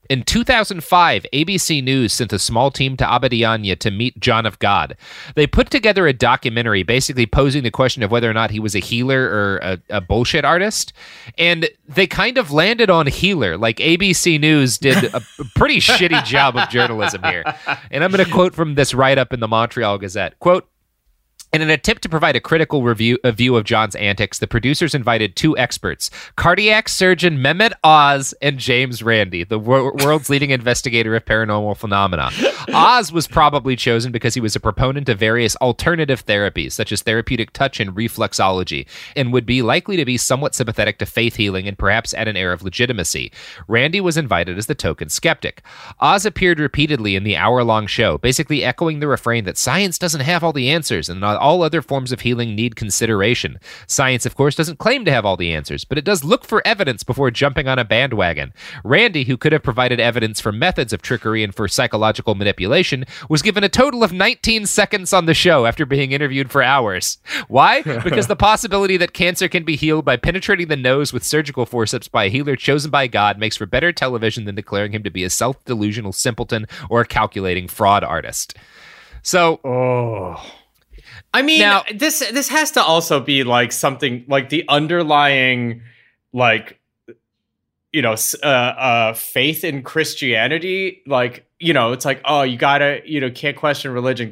In 2005, ABC News sent a small team to Abadiania to meet John of God. They put together a documentary basically posing the question of whether or not he was a healer or a bullshit artist. And they kind of landed on healer. Like, ABC News did a pretty shitty job of journalism here. And I'm going to quote from this write-up in the Montreal Gazette. Quote, in an attempt to provide a critical view of John's antics, the producers invited two experts, cardiac surgeon Mehmet Oz and James Randi, the world's leading investigator of paranormal phenomena. Oz was probably chosen because he was a proponent of various alternative therapies, such as therapeutic touch and reflexology, and would be likely to be somewhat sympathetic to faith healing and perhaps add an air of legitimacy. Randi was invited as the token skeptic. Oz appeared repeatedly in the hour-long show, basically echoing the refrain that science doesn't have all the answers and all other forms of healing need consideration. Science, of course, doesn't claim to have all the answers, but it does look for evidence before jumping on a bandwagon. Randi, who could have provided evidence for methods of trickery and for psychological manipulation, was given a total of 19 seconds on the show after being interviewed for hours. Why? Because the possibility that cancer can be healed by penetrating the nose with surgical forceps by a healer chosen by God makes for better television than declaring him to be a self-delusional simpleton or a calculating fraud artist. So,
I mean, now, this has to also be like something like the underlying, like, you know, faith in Christianity. Like, you know, it's like, oh, you gotta, you know, can't question religion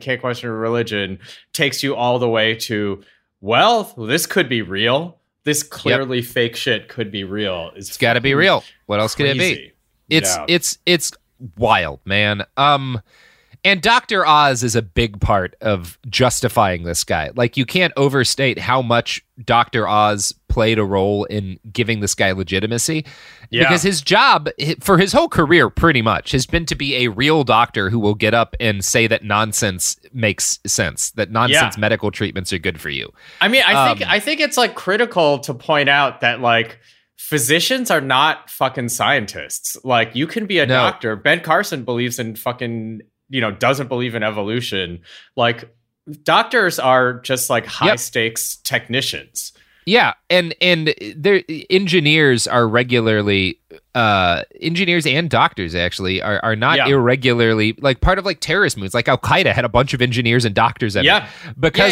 takes you all the way to, well, this could be real. This clearly fake shit could be real. It's
got to be real. What else could it be? It's wild, man. And Dr. Oz is a big part of justifying this guy. Like, you can't overstate how much Dr. Oz played a role in giving this guy legitimacy. Yeah. Because his job, for his whole career, pretty much, has been to be a real doctor who will get up and say that nonsense makes sense, that nonsense medical treatments are good for you.
I mean, I think it's, like, critical to point out that, like, physicians are not fucking scientists. Like, you can be a doctor. Ben Carson believes in fucking... you know, doesn't believe in evolution. Like, doctors are just like high stakes technicians.
Yeah, and their engineers are regularly engineers and doctors actually are not irregularly, like, part of like terrorist moves. Like Al Qaeda had a bunch of engineers and doctors in it because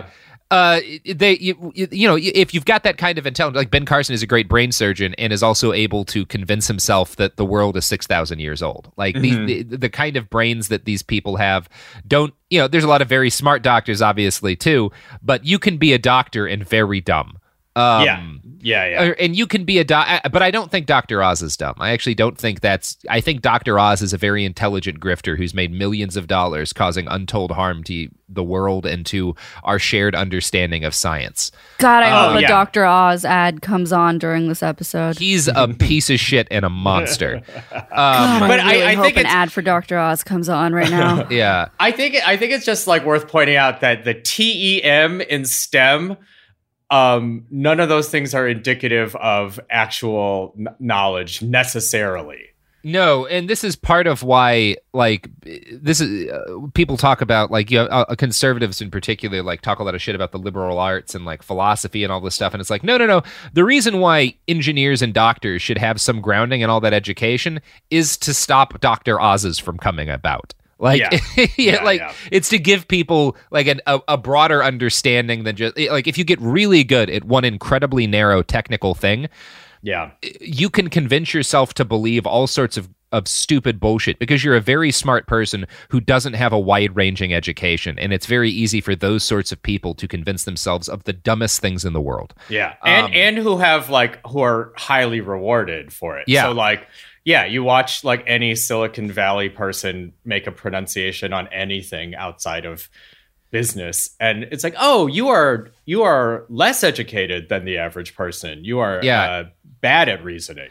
you know, if you've got that kind of intelligence, like Ben Carson is a great brain surgeon and is also able to convince himself that the world is 6,000 years old. Like the kind of brains that these people have don't, you know, there's a lot of very smart doctors obviously too, but you can be a doctor and very dumb. And you can be but I don't think Dr. Oz is dumb. I actually don't think I think Dr. Oz is a very intelligent grifter who's made millions of dollars causing untold harm to the world and to our shared understanding of science.
God, I hope a Dr. Oz ad comes on during this episode.
He's a piece of shit and a monster.
But I think an ad for Dr. Oz comes on right now.
Yeah.
I think it's just like worth pointing out that the TEM in STEM, none of those things are indicative of actual knowledge necessarily.
No, and this is part of why, like, this is people talk about, like, you know, conservatives in particular, like, talk a lot of shit about the liberal arts and like philosophy and all this stuff, and it's like, no. The reason why engineers and doctors should have some grounding in all that education is to stop Dr. Oz's from coming about. Like, it's to give people like a broader understanding than just like, if you get really good at one incredibly narrow technical thing, you can convince yourself to believe all sorts of stupid bullshit because you're a very smart person who doesn't have a wide-ranging education, and it's very easy for those sorts of people to convince themselves of the dumbest things in the world.
Yeah, and who are highly rewarded for it.
Yeah.
So like, yeah, you watch like any Silicon Valley person make a pronunciation on anything outside of business, and it's like, oh, you are less educated than the average person. You are bad at reasoning.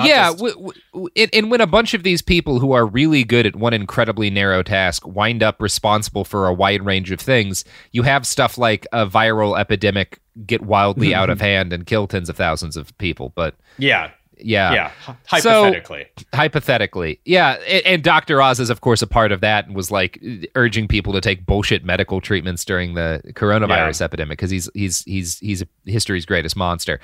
And when a bunch of these people who are really good at one incredibly narrow task wind up responsible for a wide range of things, you have stuff like a viral epidemic get wildly out of hand and kill tens of thousands of people. But Yeah.
Hypothetically.
Hypothetically. Yeah. And Dr. Oz is, of course, a part of that and was like urging people to take bullshit medical treatments during the coronavirus epidemic because he's history's greatest monster.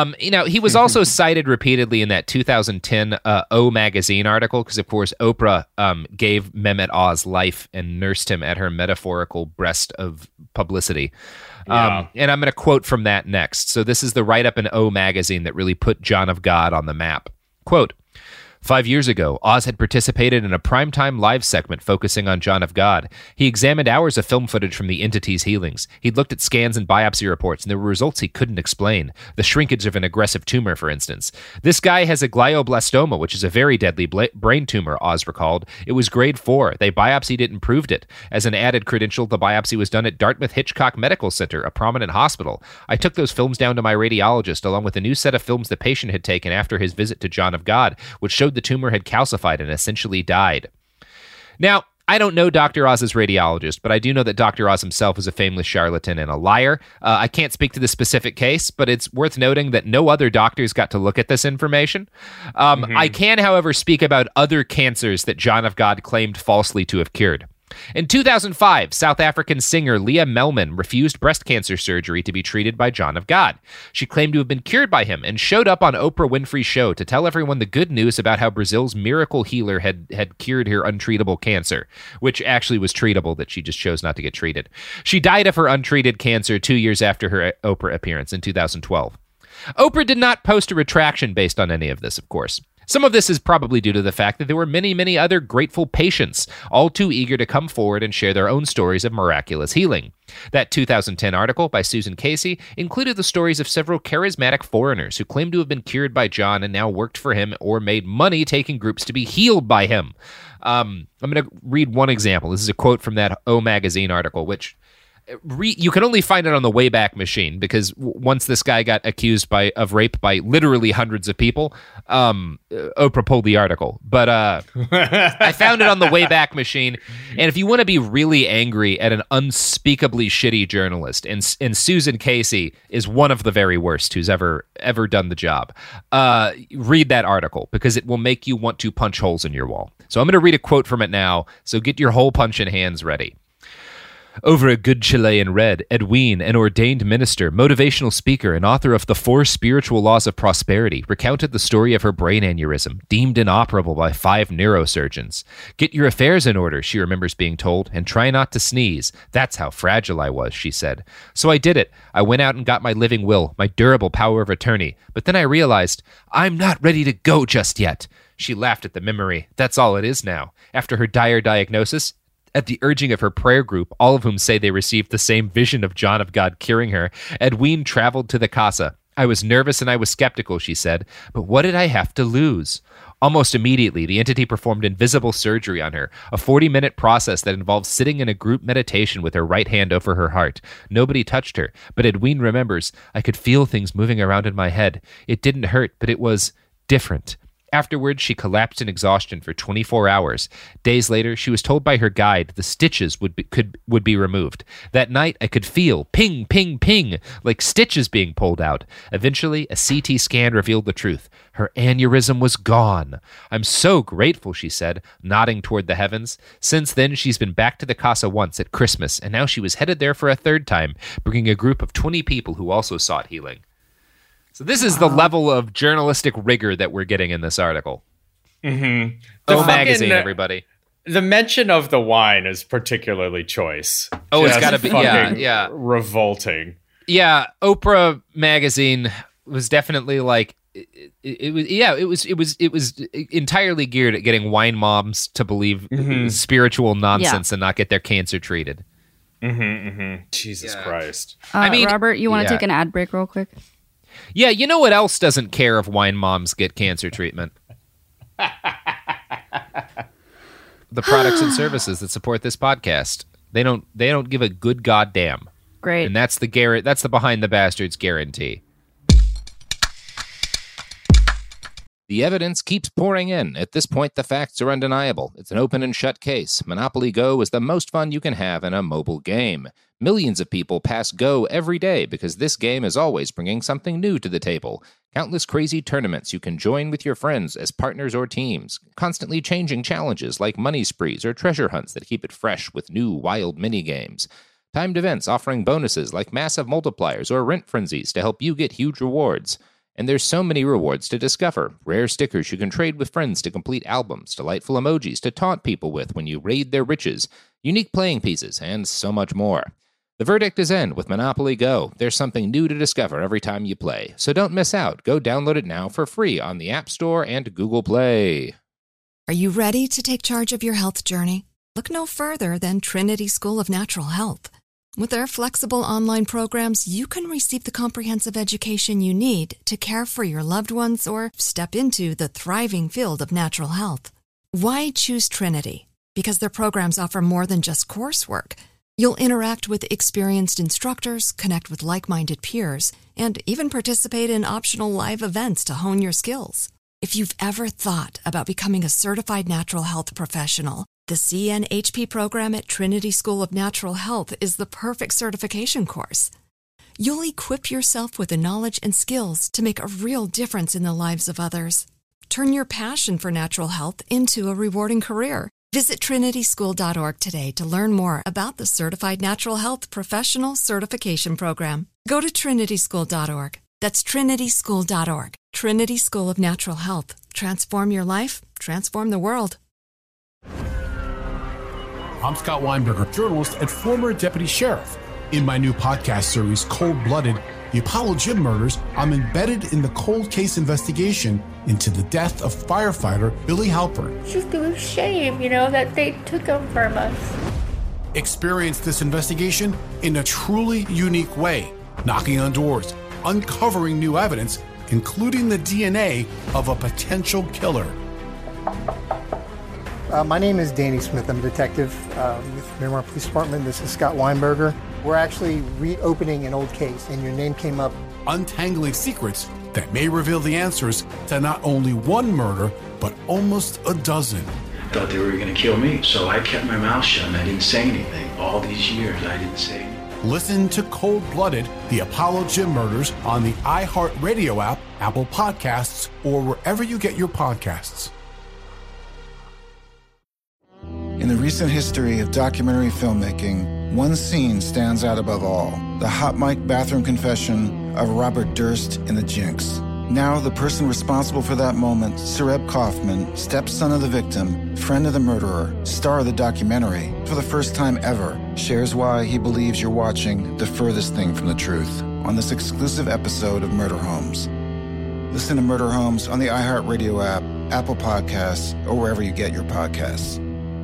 He was also cited repeatedly in that 2010 O Magazine article because, of course, Oprah gave Mehmet Oz life and nursed him at her metaphorical breast of publicity. And I'm going to quote from that next. So this is the write-up in O Magazine that really put John of God on the map. Quote, 5 years ago, Oz had participated in a primetime live segment focusing on John of God. He examined hours of film footage from the entity's healings. He'd looked at scans and biopsy reports, and there were results he couldn't explain. The shrinkage of an aggressive tumor, for instance. This guy has a glioblastoma, which is a very deadly brain tumor, Oz recalled. It was grade 4. They biopsied it and proved it. As an added credential, the biopsy was done at Dartmouth Hitchcock Medical Center, a prominent hospital. I took those films down to my radiologist, along with a new set of films the patient had taken after his visit to John of God, which showed the tumor had calcified and essentially died. Now, I don't know Dr. Oz's radiologist, but I do know that Dr. Oz himself is a famous charlatan and a liar. I can't speak to the specific case, but it's worth noting that no other doctors got to look at this information. I can, however, speak about other cancers that John of God claimed falsely to have cured. In 2005, South African singer Leah Melman refused breast cancer surgery to be treated by John of God. She claimed to have been cured by him and showed up on Oprah Winfrey's show to tell everyone the good news about how Brazil's miracle healer had cured her untreatable cancer, which actually was treatable, that she just chose not to get treated. She died of her untreated cancer 2 years after her Oprah appearance in 2012. Oprah did not post a retraction based on any of this, of course. Some of this is probably due to the fact that there were many, many other grateful patients, all too eager to come forward and share their own stories of miraculous healing. That 2010 article by Susan Casey included the stories of several charismatic foreigners who claimed to have been cured by John and now worked for him or made money taking groups to be healed by him. I'm going to read one example. This is a quote from that O Magazine article, which you can only find it on the Wayback Machine because once this guy got accused of rape by literally hundreds of people, Oprah pulled the article. But I found it on the Wayback Machine. And if you want to be really angry at an unspeakably shitty journalist, and Susan Casey is one of the very worst who's ever done the job, read that article because it will make you want to punch holes in your wall. So I'm going to read a quote from it now. So get your hole punching hands ready. Over a good Chilean red, Edwin, an ordained minister, motivational speaker, and author of The 4 Spiritual Laws of Prosperity, recounted the story of her brain aneurysm, deemed inoperable by 5 neurosurgeons. Get your affairs in order, she remembers being told, and try not to sneeze. That's how fragile I was, she said. So I did it. I went out and got my living will, my durable power of attorney. But then I realized, I'm not ready to go just yet. She laughed at the memory. That's all it is now. After her dire diagnosis, at the urging of her prayer group, all of whom say they received the same vision of John of God curing her, Edwin traveled to the casa. I was nervous and I was skeptical, she said, but what did I have to lose? Almost immediately, the entity performed invisible surgery on her, a 40-minute process that involved sitting in a group meditation with her right hand over her heart. Nobody touched her, but Edwin remembers, I could feel things moving around in my head. It didn't hurt, but it was different. Afterwards, she collapsed in exhaustion for 24 hours. Days later, she was told by her guide the stitches would be removed. That night, I could feel ping, ping, ping, like stitches being pulled out. Eventually, a CT scan revealed the truth. Her aneurysm was gone. I'm so grateful, she said, nodding toward the heavens. Since then, she's been back to the casa once at Christmas, and now she was headed there for a third time, bringing a group of 20 people who also sought healing. So this is the level of journalistic rigor that we're getting in this article.
Mm-hmm.
O Magazine, everybody.
The mention of the wine is particularly choice.
Oh, it's got to be, yeah.
Revolting.
Yeah, Oprah Magazine was definitely like, it was entirely geared at getting wine moms to believe spiritual nonsense and not get their cancer treated.
Jesus Christ.
I mean, Robert, you want to take an ad break real quick?
Yeah, you know what else doesn't care if wine moms get cancer treatment? The products and services that support this podcast. They don't give a good goddamn.
Great.
And that's the Behind the Bastards guarantee.
The evidence keeps pouring in. At this point, the facts are undeniable. It's an open and shut case. Monopoly Go is the most fun you can have in a mobile game. Millions of people pass Go every day because this game is always bringing something new to the table. Countless crazy tournaments you can join with your friends as partners or teams. Constantly changing challenges like money sprees or treasure hunts that keep it fresh with new wild minigames. Timed events offering bonuses like massive multipliers or rent frenzies to help you get huge rewards. And there's so many rewards to discover. Rare stickers you can trade with friends to complete albums, delightful emojis to taunt people with when you raid their riches, unique playing pieces, and so much more. The verdict is in with Monopoly Go. There's something new to discover every time you play. So don't miss out. Go download it now for free on the App Store and Google Play.
Are you ready to take charge of your health journey? Look no further than Trinity School of Natural Health. With their flexible online programs, you can receive the comprehensive education you need to care for your loved ones or step into the thriving field of natural health. Why choose Trinity? Because their programs offer more than just coursework. You'll interact with experienced instructors, connect with like-minded peers, and even participate in optional live events to hone your skills. If you've ever thought about becoming a certified natural health professional, the CNHP program at Trinity School of Natural Health is the perfect certification course. You'll equip yourself with the knowledge and skills to make a real difference in the lives of others. Turn your passion for natural health into a rewarding career. Visit trinityschool.org today to learn more about the Certified Natural Health Professional Certification Program. Go to trinityschool.org. That's trinityschool.org. Trinity School of Natural Health. Transform your life, transform the world.
I'm Scott Weinberger, journalist and former deputy sheriff. In my new podcast series, Cold-Blooded, The Apollo Gym Murders, I'm embedded in the cold case investigation into the death of firefighter Billy Halpern.
It's just a shame, that they took him from us.
Experience this investigation in a truly unique way, knocking on doors, uncovering new evidence, including the DNA of a potential killer.
My name is Danny Smith. I'm a detective with Miramar Police Department. This is Scott Weinberger. We're actually reopening an old case, and your name came up.
Untangling secrets that may reveal the answers to not only one murder, but almost a dozen.
I thought they were going to kill me, so I kept my mouth shut and I didn't say anything. All these years, I didn't say anything.
Listen to Cold-Blooded, The Apollo Gym Murders on the iHeartRadio app, Apple Podcasts, or wherever you get your podcasts.
In the recent history of documentary filmmaking, one scene stands out above all: the hot mic bathroom confession of Robert Durst in The Jinx. Now, the person responsible for that moment, Sareb Kaufman, stepson of the victim, friend of the murderer, star of the documentary, for the first time ever, shares why he believes you're watching the furthest thing from the truth on this exclusive episode of Murder Homes. Listen to Murder Homes on the iHeartRadio app, Apple Podcasts, or wherever you get your podcasts.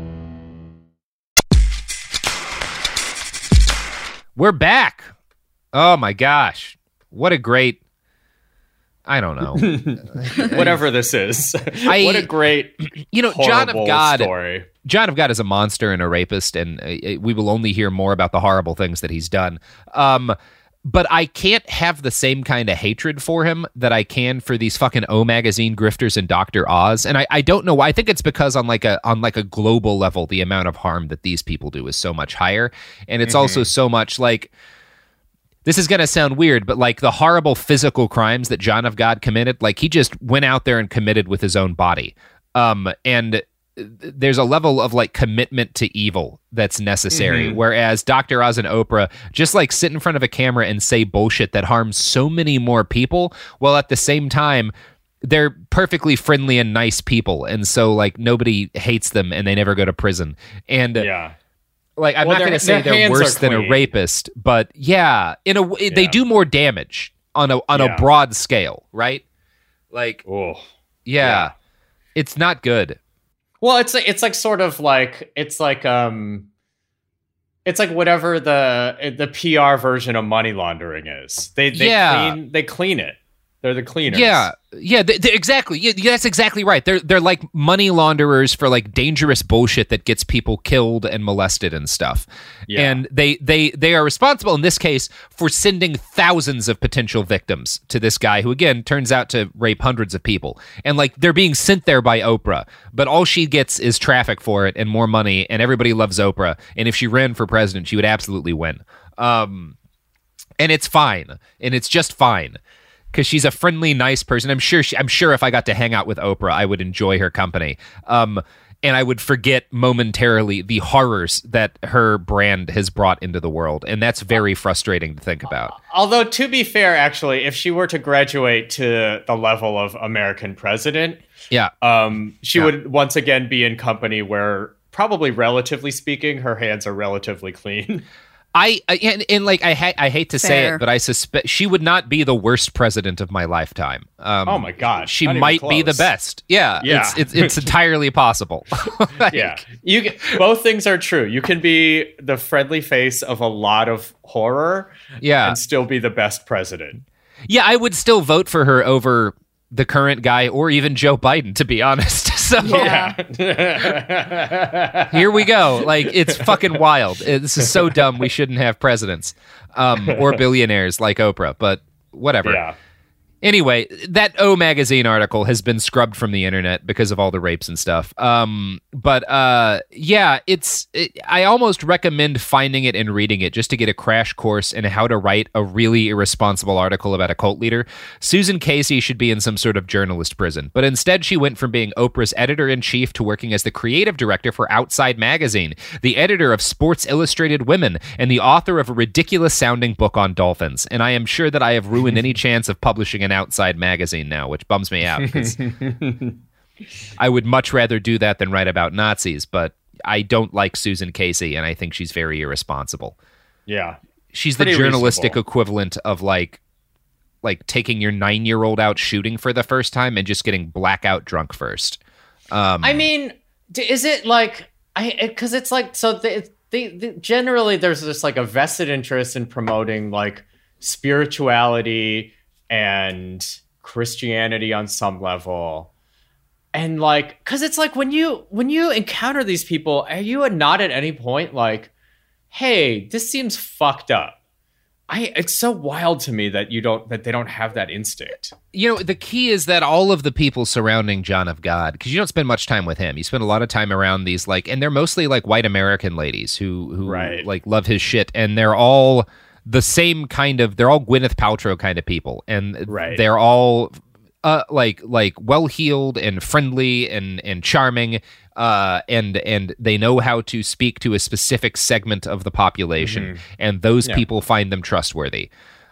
We're back. Oh my gosh. What a great, I don't know.
Whatever this is. What a great,
John of God
story.
John of God is a monster and a rapist, and we will only hear more about the horrible things that he's done. But I can't have the same kind of hatred for him that I can for these fucking O Magazine grifters and Dr. Oz. And I don't know why. I think it's because on like a global level, the amount of harm that these people do is so much higher. And it's also so much like, this is going to sound weird, but like the horrible physical crimes that John of God committed, like he just went out there and committed with his own body. And there's a level of like commitment to evil that's necessary. Whereas Dr. Oz and Oprah just like sit in front of a camera and say bullshit that harms so many more people, while at the same time they're perfectly friendly and nice people. And so like nobody hates them and they never go to prison. And like, I'm not going to say they're worse than a rapist, but yeah, in a way, they do more damage on a broad scale, right? Like, it's not good.
Well, it's like whatever the PR version of money laundering is. They clean it. They're the cleaners.
Exactly. Yeah, that's exactly right. They're like money launderers for like dangerous bullshit that gets people killed and molested and stuff. Yeah. And they are responsible in this case for sending thousands of potential victims to this guy who again turns out to rape hundreds of people. And like they're being sent there by Oprah, but all she gets is traffic for it and more money, and everybody loves Oprah. And if she ran for president, she would absolutely win. And it's fine. And it's just fine. because she's a friendly, nice person. I'm sure if I got to hang out with Oprah, I would enjoy her company. And I would forget momentarily the horrors that her brand has brought into the world. And that's very frustrating to think about.
Although, to be fair, actually, if she were to graduate to the level of American president, she would once again be in company where, probably relatively speaking, her hands are relatively clean.
I hate to say it, but I suspect she would not be the worst president of my lifetime.
Oh my God,
she might be the best. Yeah. It's entirely possible.
Both things are true. You can be the friendly face of a lot of horror, and still be the best president.
Yeah, I would still vote for her over the current guy or even Joe Biden, to be honest. So here we go. Like, it's fucking wild. This is so dumb. We shouldn't have presidents or billionaires like Oprah, but whatever. Yeah. Anyway, that O Magazine article has been scrubbed from the internet because of all the rapes and stuff. I almost recommend finding it and reading it just to get a crash course in how to write a really irresponsible article about a cult leader. Susan Casey should be in some sort of journalist prison, but instead she went from being Oprah's editor-in-chief to working as the creative director for Outside Magazine, the editor of Sports Illustrated Women, and the author of a ridiculous-sounding book on dolphins. And I am sure that I have ruined any chance of publishing an Outside Magazine now, which bums me out because I would much rather do that than write about Nazis, but I don't like Susan Casey, and I think she's very irresponsible.
Yeah.
She's the journalistic equivalent of like taking your 9-year-old out shooting for the first time and just getting blackout drunk first.
I mean, is it like, because it's like, so generally there's just like a vested interest in promoting like spirituality and Christianity on some level. And like, cause it's like when you encounter these people, are you not at any point like, hey, this seems fucked up? It's so wild to me that they don't have that instinct.
You know, the key is that all of the people surrounding John of God, because you don't spend much time with him. You spend a lot of time around these and they're mostly like white American ladies who like love his shit, and they're all the same kind of, they're all Gwyneth Paltrow kind of people, and they're all like well-heeled and friendly and charming, and they know how to speak to a specific segment of the population, and those people find them trustworthy.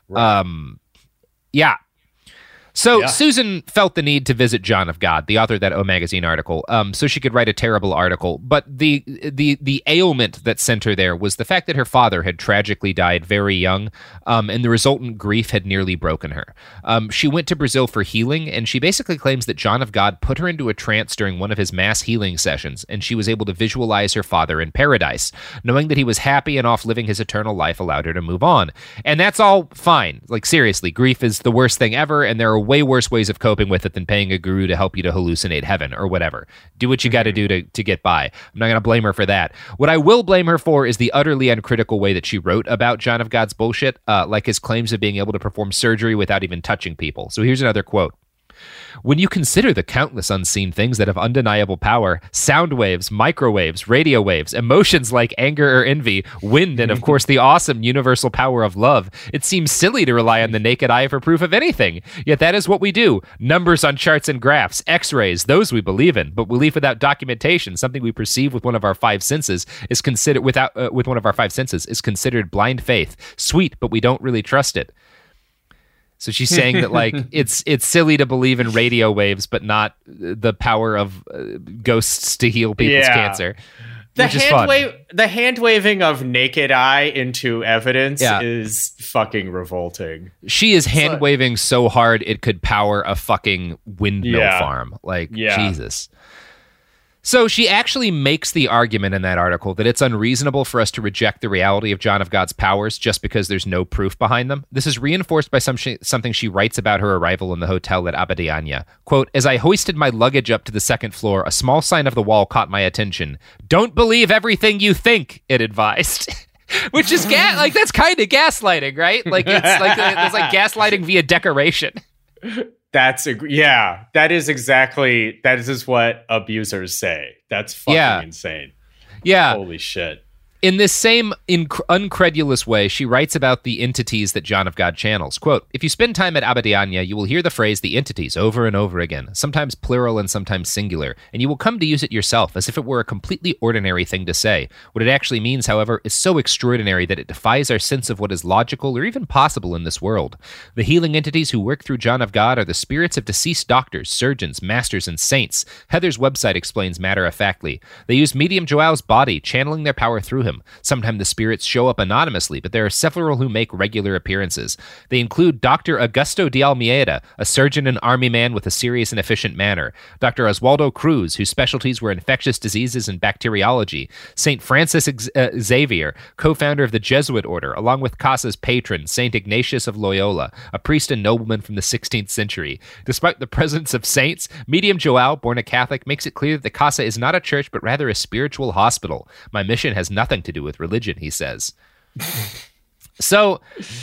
So Susan felt the need to visit John of God, the author of that O Magazine article, so she could write a terrible article. But the ailment that sent her there was the fact that her father had tragically died very young, and the resultant grief had nearly broken her. She went to Brazil for healing, and she basically claims that John of God put her into a trance during one of his mass healing sessions, and she was able to visualize her father in paradise. Knowing that he was happy and off living his eternal life allowed her to move on. And that's all fine. Like, seriously, grief is the worst thing ever, and there are way worse ways of coping with it than paying a guru to help you to hallucinate heaven or whatever. Do what you got to do to get by. I'm not going to blame her for that. What I will blame her for is the utterly uncritical way that she wrote about John of God's bullshit, like his claims of being able to perform surgery without even touching people. So here's another quote. When you consider the countless unseen things that have undeniable power, sound waves, microwaves, radio waves, emotions like anger or envy, wind, and of course the awesome universal power of love, it seems silly to rely on the naked eye for proof of anything. Yet that is what we do. Numbers on charts and graphs, x-rays, those we believe in. But belief without documentation, something we perceive with one of our five senses, is considered is considered blind faith. Sweet, but we don't really trust it. So she's saying that like it's silly to believe in radio waves, but not the power of ghosts to heal people's cancer.
The hand waving of naked eye into evidence is fucking revolting.
She is hand waving so hard it could power a fucking windmill farm. Like, Jesus. So she actually makes the argument in that article that it's unreasonable for us to reject the reality of John of God's powers just because there's no proof behind them. This is reinforced by something she writes about her arrival in the hotel at Abadiânia. Quote, as I hoisted my luggage up to the second floor, a small sign of the wall caught my attention. Don't believe everything you think, it advised. Which is, that's kind of gaslighting, right? Like, it's like gaslighting via decoration.
That is what abusers say. That's fucking insane.
Yeah.
Holy shit.
In this same uncredulous way, she writes about the entities that John of God channels. Quote, if you spend time at Abadiania, you will hear the phrase the entities over and over again, sometimes plural and sometimes singular, and you will come to use it yourself as if it were a completely ordinary thing to say. What it actually means, however, is so extraordinary that it defies our sense of what is logical or even possible in this world. The healing entities who work through John of God are the spirits of deceased doctors, surgeons, masters, and saints. Heather's website explains matter-of-factly. They use Medium Joao's body, channeling their power through him. Sometimes the spirits show up anonymously, but there are several who make regular appearances. They include Dr. Augusto de Almeida, a surgeon and army man with a serious and efficient manner, Dr. Oswaldo Cruz, whose specialties were infectious diseases and bacteriology, St. Francis Xavier, co-founder of the Jesuit order, along with Casa's patron, St. Ignatius of Loyola, a priest and nobleman from the 16th century. Despite the presence of saints, Medium Joao, born a Catholic, makes it clear that the Casa is not a church, but rather a spiritual hospital. My mission has nothing to do with religion, he says. So,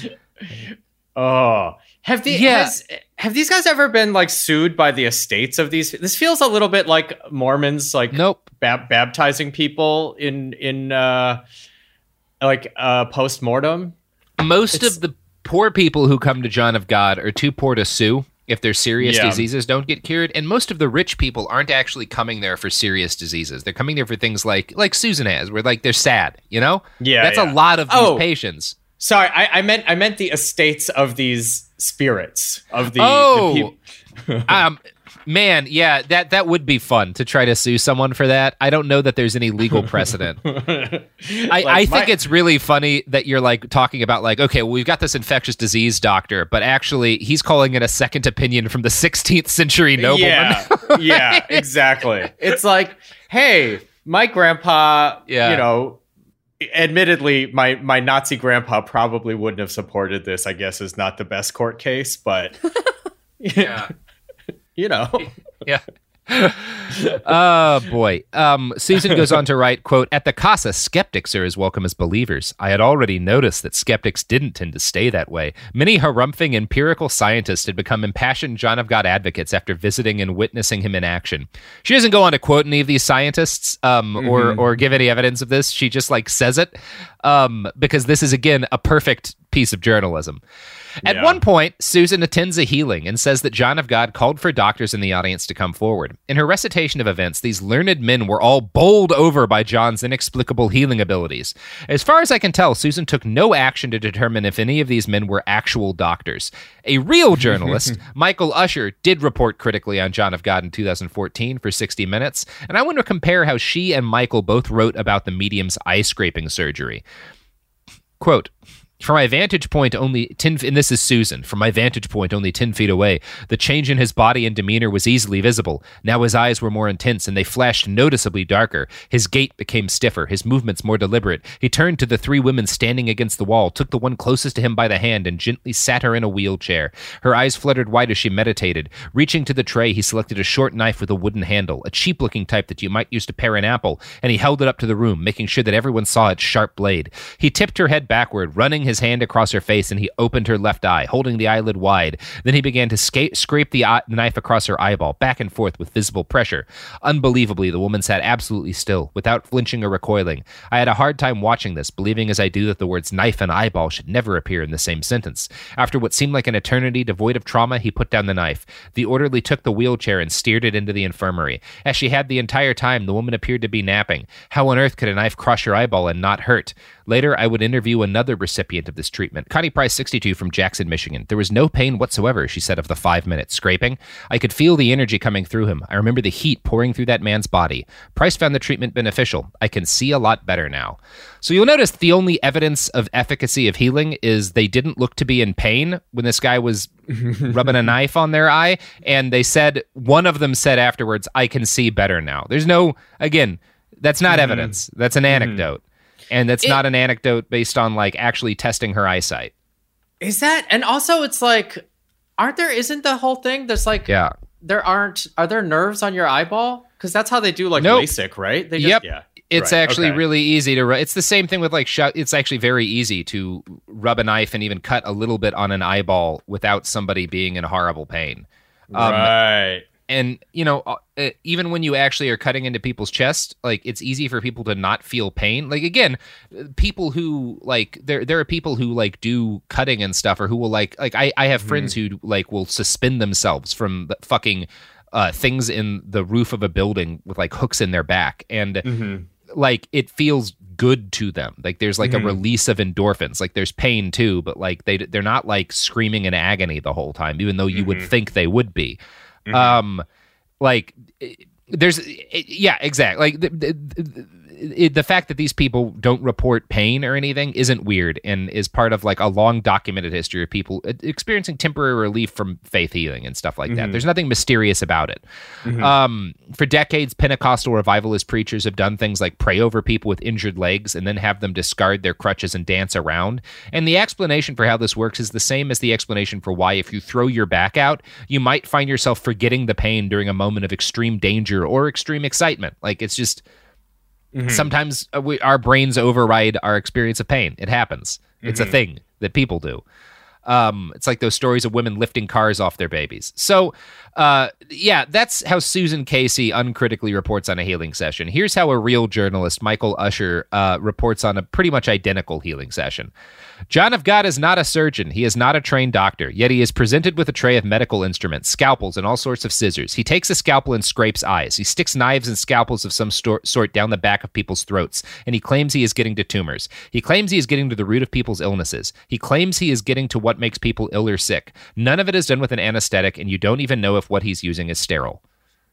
have these guys ever been like sued by the estates of these? This feels a little bit like Mormons, like baptizing people in post-mortem.
Most of the poor people who come to John of God are too poor to sue if their serious diseases don't get cured, and most of the rich people aren't actually coming there for serious diseases. They're coming there for things like Susan has, where like they're sad, you know?
Yeah,
that's a lot of these patients.
Sorry, I meant the estates of these spirits of the people.
Man, yeah, that would be fun to try to sue someone for that. I don't know that there's any legal precedent. I think it's really funny that you're like talking about like, okay, well, we've got this infectious disease doctor, but actually he's calling it a second opinion from the 16th century nobleman.
Yeah, exactly. It's like, hey, my grandpa, you know, admittedly, my Nazi grandpa probably wouldn't have supported this, I guess, is not the best court case, but yeah. You know.
Yeah. Oh, boy. Susan goes on to write, quote, at the Casa, skeptics are as welcome as believers. I had already noticed that skeptics didn't tend to stay that way. Many harumphing empirical scientists had become impassioned John of God advocates after visiting and witnessing him in action. She doesn't go on to quote any of these scientists or give any evidence of this. She just like says it because this is, again, a perfect piece of journalism. At one point, Susan attends a healing and says that John of God called for doctors in the audience to come forward. In her recitation of events, these learned men were all bowled over by John's inexplicable healing abilities. As far as I can tell, Susan took no action to determine if any of these men were actual doctors. A real journalist, Michael Usher, did report critically on John of God in 2014 for 60 Minutes, and I want to compare how she and Michael both wrote about the medium's eye-scraping surgery. Quote, from my vantage point, only 10 and this is Susan. From my vantage point, only 10 feet away, the change in his body and demeanor was easily visible. Now his eyes were more intense, and they flashed noticeably darker. His gait became stiffer, his movements more deliberate. He turned to the three women standing against the wall, took the one closest to him by the hand, and gently sat her in a wheelchair. Her eyes fluttered wide as she meditated. Reaching to the tray, he selected a short knife with a wooden handle, a cheap-looking type that you might use to pare an apple, and he held it up to the room, making sure that everyone saw its sharp blade. He tipped her head backward, running his hand across her face, and he opened her left eye, holding the eyelid wide. Then he began to scrape the knife across her eyeball, back and forth with visible pressure. Unbelievably, the woman sat absolutely still, without flinching or recoiling. I had a hard time watching this, believing as I do that the words knife and eyeball should never appear in the same sentence. After what seemed like an eternity devoid of trauma, he put down the knife. The orderly took the wheelchair and steered it into the infirmary. As she had the entire time, the woman appeared to be napping. How on earth could a knife crush her eyeball and not hurt? Later, I would interview another recipient of this treatment, Connie Price, 62, from Jackson, Michigan. There was no pain whatsoever, she said, of the 5-minute scraping. I could feel the energy coming through him. I remember the heat pouring through that man's body. Price found the treatment beneficial. I can see a lot better now. So you'll notice the only evidence of efficacy of healing is they didn't look to be in pain when this guy was rubbing a knife on their eye, and they said, one of them said afterwards, I can see better now. There's no, again, that's not evidence. That's an anecdote. And that's not an anecdote based on like actually testing her eyesight.
Is that? And also it's like, isn't the whole thing there's like, are there nerves on your eyeball? Because that's how they do like LASIK, right? They just,
It's actually really easy to it's the same thing with like it's actually very easy to rub a knife and even cut a little bit on an eyeball without somebody being in horrible pain.
Right.
And, you know, even when you actually are cutting into people's chest, like, it's easy for people to not feel pain. Like, again, people who, like, there are people who, like, do cutting and stuff, or who will, like I have friends who, like, will suspend themselves from the fucking things in the roof of a building with, like, hooks in their back. And, like, it feels good to them. Like, there's, like, a release of endorphins. Like, there's pain too, but, like, they're not, like, screaming in agony the whole time, even though you would think they would be. Like, there's, yeah, exactly. Like, the fact that these people don't report pain or anything isn't weird, and is part of, like, a long documented history of people experiencing temporary relief from faith healing and stuff like that. There's nothing mysterious about it. For decades, Pentecostal revivalist preachers have done things like pray over people with injured legs and then have them discard their crutches and dance around. And the explanation for how this works is the same as the explanation for why, if you throw your back out, you might find yourself forgetting the pain during a moment of extreme danger or extreme excitement. Like, it's just... Sometimes our brains override our experience of pain. It happens. It's a thing that people do. It's like those stories of women lifting cars off their babies. So, yeah, that's how Susan Casey uncritically reports on a healing session. Here's how a real journalist, Michael Usher, reports on a pretty much identical healing session. John of God is not a surgeon. He is not a trained doctor, yet he is presented with a tray of medical instruments, scalpels, and all sorts of scissors. He takes a scalpel and scrapes eyes. He sticks knives and scalpels of some sort down the back of people's throats, and he claims he is getting to tumors. He claims he is getting to the root of people's illnesses. He claims he is getting to what makes people ill or sick. None of it is done with an anesthetic, and you don't even know if what he's using is sterile.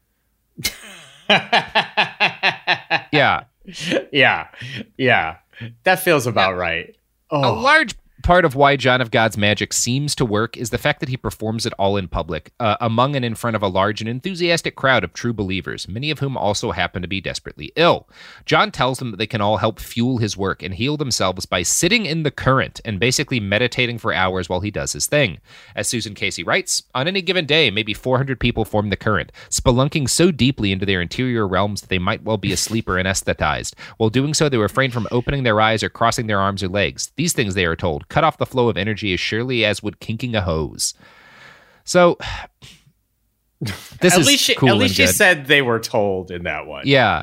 Yeah.
Yeah. That feels about right.
A large part of why John of God's magic seems to work is the fact that he performs it all in public, among and in front of a large and enthusiastic crowd of true believers, many of whom also happen to be desperately ill. John tells them that they can all help fuel his work and heal themselves by sitting in the current and basically meditating for hours while he does his thing. As Susan Casey writes, on any given day, maybe 400 people form the current, spelunking so deeply into their interior realms that they might well be asleep or anesthetized. While doing so, they refrain from opening their eyes or crossing their arms or legs. These things, they are told, cut off the flow of energy as surely as would kinking a hose. So, this
at
is
least
cool.
At least
and
she
good.
said they were told in that one.
Yeah.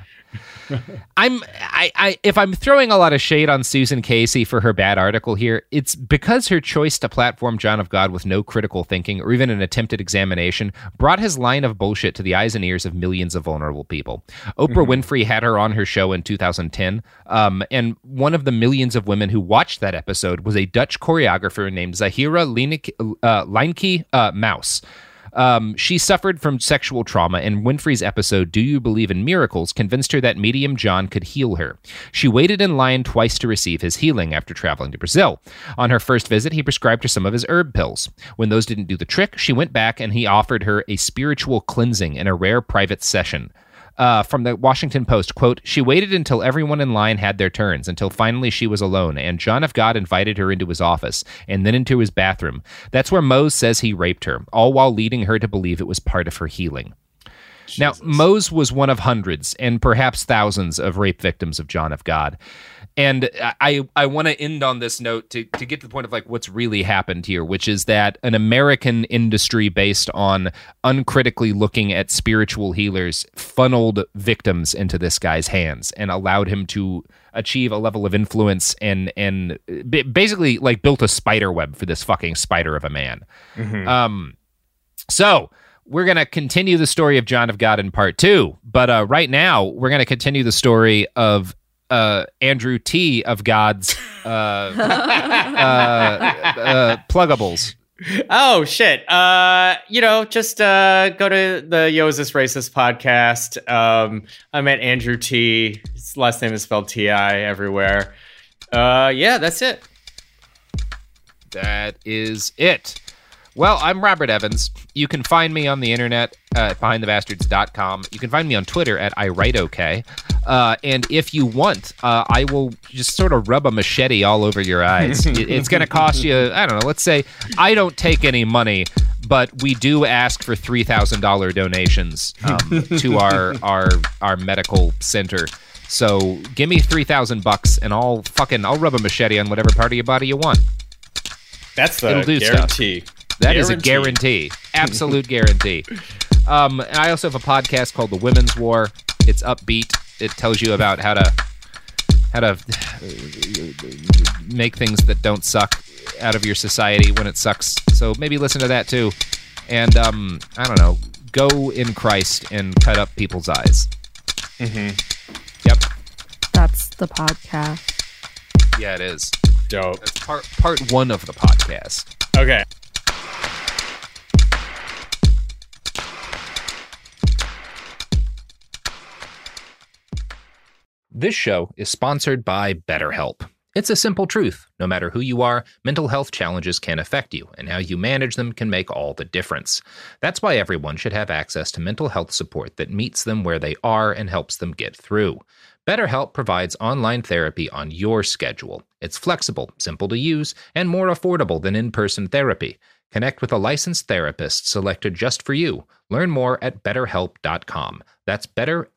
If I'm throwing a lot of shade on Susan Casey for her bad article here, it's because her choice to platform John of God with no critical thinking or even an attempted examination brought his line of bullshit to the eyes and ears of millions of vulnerable people. Oprah Winfrey had her on her show in 2010, and one of the millions of women who watched that episode was a Dutch choreographer named Zahira Leinke Mouse. She suffered from sexual trauma, and Winfrey's episode, Do You Believe in Miracles, convinced her that medium John could heal her. She waited in line twice to receive his healing after traveling to Brazil. On her first visit, he prescribed her some of his herb pills. When those didn't do the trick, she went back and he offered her a spiritual cleansing in a rare private session. From the Washington Post, quote, she waited until everyone in line had their turns, until finally she was alone, and John of God invited her into his office, and then into his bathroom. That's where Mose says he raped her, all while leading her to believe it was part of her healing. Jesus. Now, Mose was one of hundreds, and perhaps thousands, of rape victims of John of God. And I want to end on this note to get to the point of like what's really happened here, which is that an American industry based on uncritically looking at spiritual healers funneled victims into this guy's hands and allowed him to achieve a level of influence and basically like built a spider web for this fucking spider of a man. So we're going to continue the story of John of God in part 2, but right now we're going to continue the story of Andrew T. of God's pluggables.
Oh, shit. Just go to the Yo, Is This Racist podcast. I met Andrew T. His last name is spelled T-I everywhere. Yeah, that's it.
That is it. Well, I'm Robert Evans. You can find me on the internet at BehindTheBastards.com. You can find me on Twitter at IWriteOK. And if you want, I will just sort of rub a machete all over your eyes. It's going to cost you, I don't know, let's say I don't take any money, but we do ask for $3,000 donations to our medical center. So give me $3,000 and I'll rub a machete on whatever part of your body you want.
That's the guarantee.
That is a guarantee. Absolute guarantee. And I also have a podcast called The Women's War. It's upbeat. It tells you about how to make things that don't suck out of your society when it sucks. So maybe listen to that too. And I don't know, go in Christ and cut up people's eyes.
Mm-hmm.
Yep.
That's the podcast.
Yeah, it is.
Dope.
That's part one of the podcast.
Okay.
This show is sponsored by BetterHelp. It's a simple truth. No matter who you are, mental health challenges can affect you, and how you manage them can make all the difference. That's why everyone should have access to mental health support that meets them where they are and helps them get through. BetterHelp provides online therapy on your schedule. It's flexible, simple to use, and more affordable than in-person therapy. Connect with a licensed therapist selected just for you. Learn more at BetterHelp.com. That's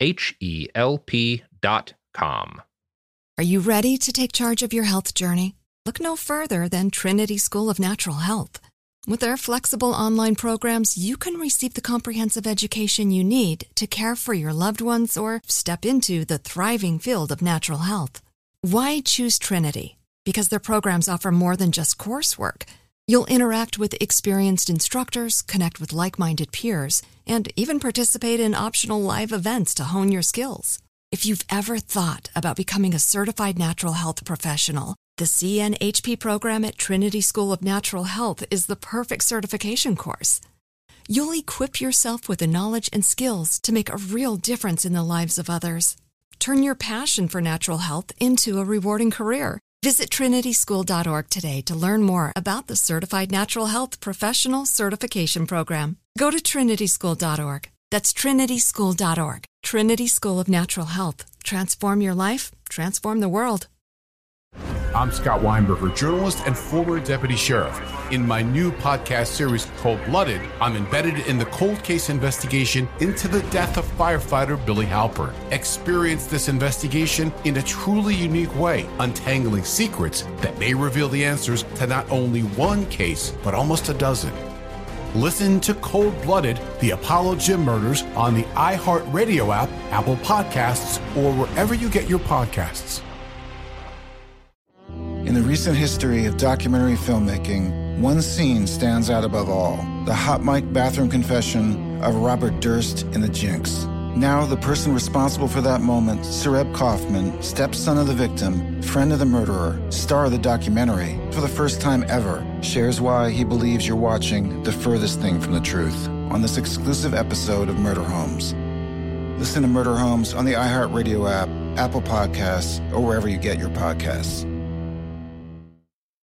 BetterHelp.com.
Are you ready to take charge of your health journey? Look no further than Trinity School of Natural Health. With their flexible online programs, you can receive the comprehensive education you need to care for your loved ones or step into the thriving field of natural health. Why choose Trinity? Because their programs offer more than just coursework. You'll interact with experienced instructors, connect with like-minded peers, and even participate in optional live events to hone your skills. If you've ever thought about becoming a certified natural health professional, the CNHP program at Trinity School of Natural Health is the perfect certification course. You'll equip yourself with the knowledge and skills to make a real difference in the lives of others. Turn your passion for natural health into a rewarding career. Visit trinityschool.org today to learn more about the Certified Natural Health Professional Certification Program. Go to trinityschool.org. That's trinityschool.org. Trinity School of Natural Health. Transform your life, transform the world.
I'm Scott Weinberger, journalist and former deputy sheriff. In my new podcast series called Blooded, I'm embedded in the cold case investigation into the death of firefighter Billy Halpern. Experience this investigation in a truly unique way, untangling secrets that may reveal the answers to not only one case, but almost a dozen. Listen to Cold-Blooded, The Apollo Gym Murders on the iHeartRadio app, Apple Podcasts, or wherever you get your podcasts.
In the recent history of documentary filmmaking, one scene stands out above all: the hot mic bathroom confession of Robert Durst in The Jinx. Now, the person responsible for that moment, Sareb Kaufman, stepson of the victim, friend of the murderer, star of the documentary, for the first time ever, shares why he believes you're watching the furthest thing from the truth on this exclusive episode of Murder Homes. Listen to Murder Homes on the iHeartRadio app, Apple Podcasts, or wherever you get your podcasts.